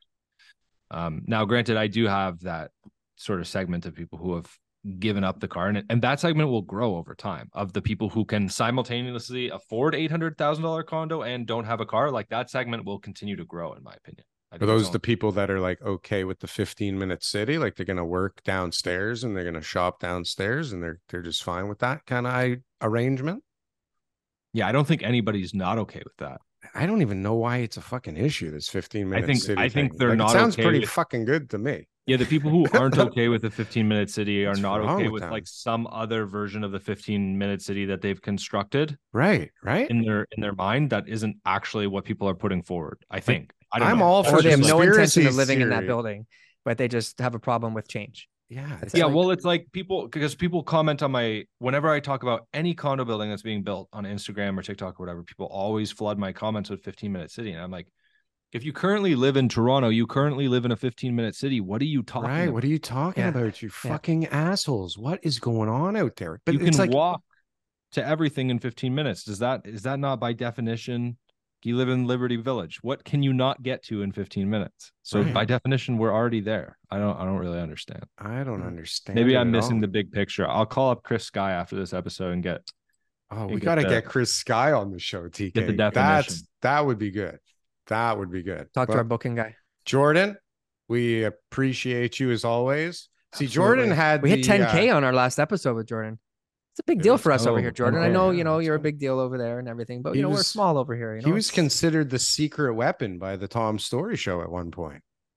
Um, now, granted, I do have that sort of segment of people who have given up the car, and and that segment will grow over time. Of the people who can simultaneously afford eight hundred thousand dollar condo and don't have a car, like that segment will continue to grow, in my opinion. I Are think those it's the people that are like okay with the fifteen minute city? Like they're gonna work downstairs and they're gonna shop downstairs and they're they're just fine with that kind of arrangement? yeah, I don't think anybody's not okay with that. I don't even know why it's a fucking issue. This fifteen minute think- city. I think thing. they're Like, not It sounds okay pretty with- fucking good to me. Yeah, the people who aren't okay with the fifteen minute city are What's not wrong okay with with them? like some other version of the fifteen minute city that they've constructed Right, right. in their in their mind that isn't actually what people are putting forward. I think. I don't I'm know. all That's for Or they have just no like- intention of conspiracy living in that theory. building, but they just have a problem with change. Yeah, It's Yeah, like- well, it's like people because people comment on my whenever I talk about any condo building that's being built on Instagram or TikTok or whatever, people always flood my comments with fifteen minute city. And I'm like, if you currently live in Toronto, you currently live in a fifteen minute city. What are you talking right. about? What are you talking Yeah. about? You Yeah. fucking assholes. What is going on out there? But you it's can like walk to everything in fifteen minutes. Does that is that not by definition? You live in Liberty Village. What can you not get to in fifteen minutes? So Right. by definition, we're already there. I don't I don't really understand. I don't understand. Maybe it I'm at missing all. the big picture. I'll call up Chris Sky after this episode and get Oh, You we get got to the- get Chris Sky on the show, T K. Get the That's definition. that would be good. That would be good. Talk to But our booking guy. Jordan, we appreciate you as always. See, Absolutely. Jordan had We hit the, ten K uh, on our last episode with Jordan. It's a big It deal is. for us over Oh, here, Jordan. I okay. know, Yeah, you know, that's you're a cool. big deal over there and everything, but He you know, we're was- small over here. You know, he was It's- considered the secret weapon by the Tom Story show at one point.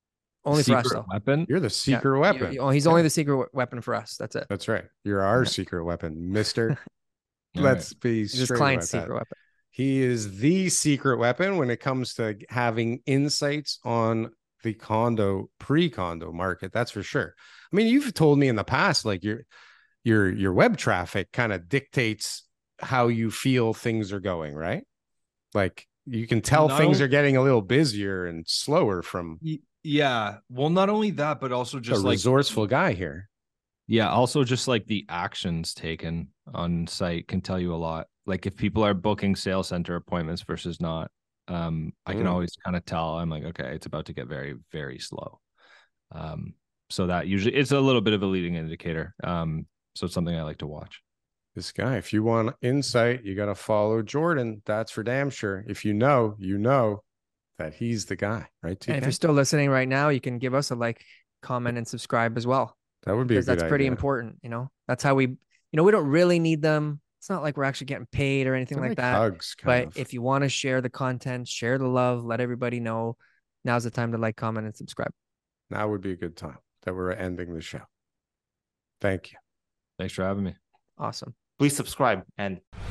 Only for us, Secret though. weapon. You're the Yeah, secret you- weapon. you- oh, he's Yeah. only the secret we- weapon for us. That's it. That's right. You're our Yeah. secret weapon, Mister. All Let's right. be He's his straight client's about that. secret weapon. He is the secret weapon when it comes to having insights on the condo, pre-condo market. That's for sure. I mean, you've told me in the past, like your your your web traffic kind of dictates how you feel things are going, right? Like you can tell Not things only- are getting a little busier and slower from Y- Yeah. Well, not only that, but also a just like resourceful guy here. Yeah, also just like the actions taken on site can tell you a lot. Like if people are booking sales center appointments versus not, um, I can Mm. always kind of tell. I'm like, okay, it's about to get very, very slow. Um, so that usually it's a little bit of a leading indicator. Um, so it's something I like to watch. This guy, if you want insight, you got to follow Jordan. That's for damn sure. If you know, you know that he's the guy, right? And if T K? you're still listening right now, you can give us a like, comment, and subscribe as well. That would be a Because good that's pretty idea. important. You know, that's how we, you know, we don't really need them. It's not like we're actually getting paid or anything They're like like that. hugs, kind But of. if you want to share the content, share the love, let everybody know, now's the time to like, comment, and subscribe. Now would be a good time that we're ending the show. Thank you. Thanks for having me. Awesome. Please subscribe and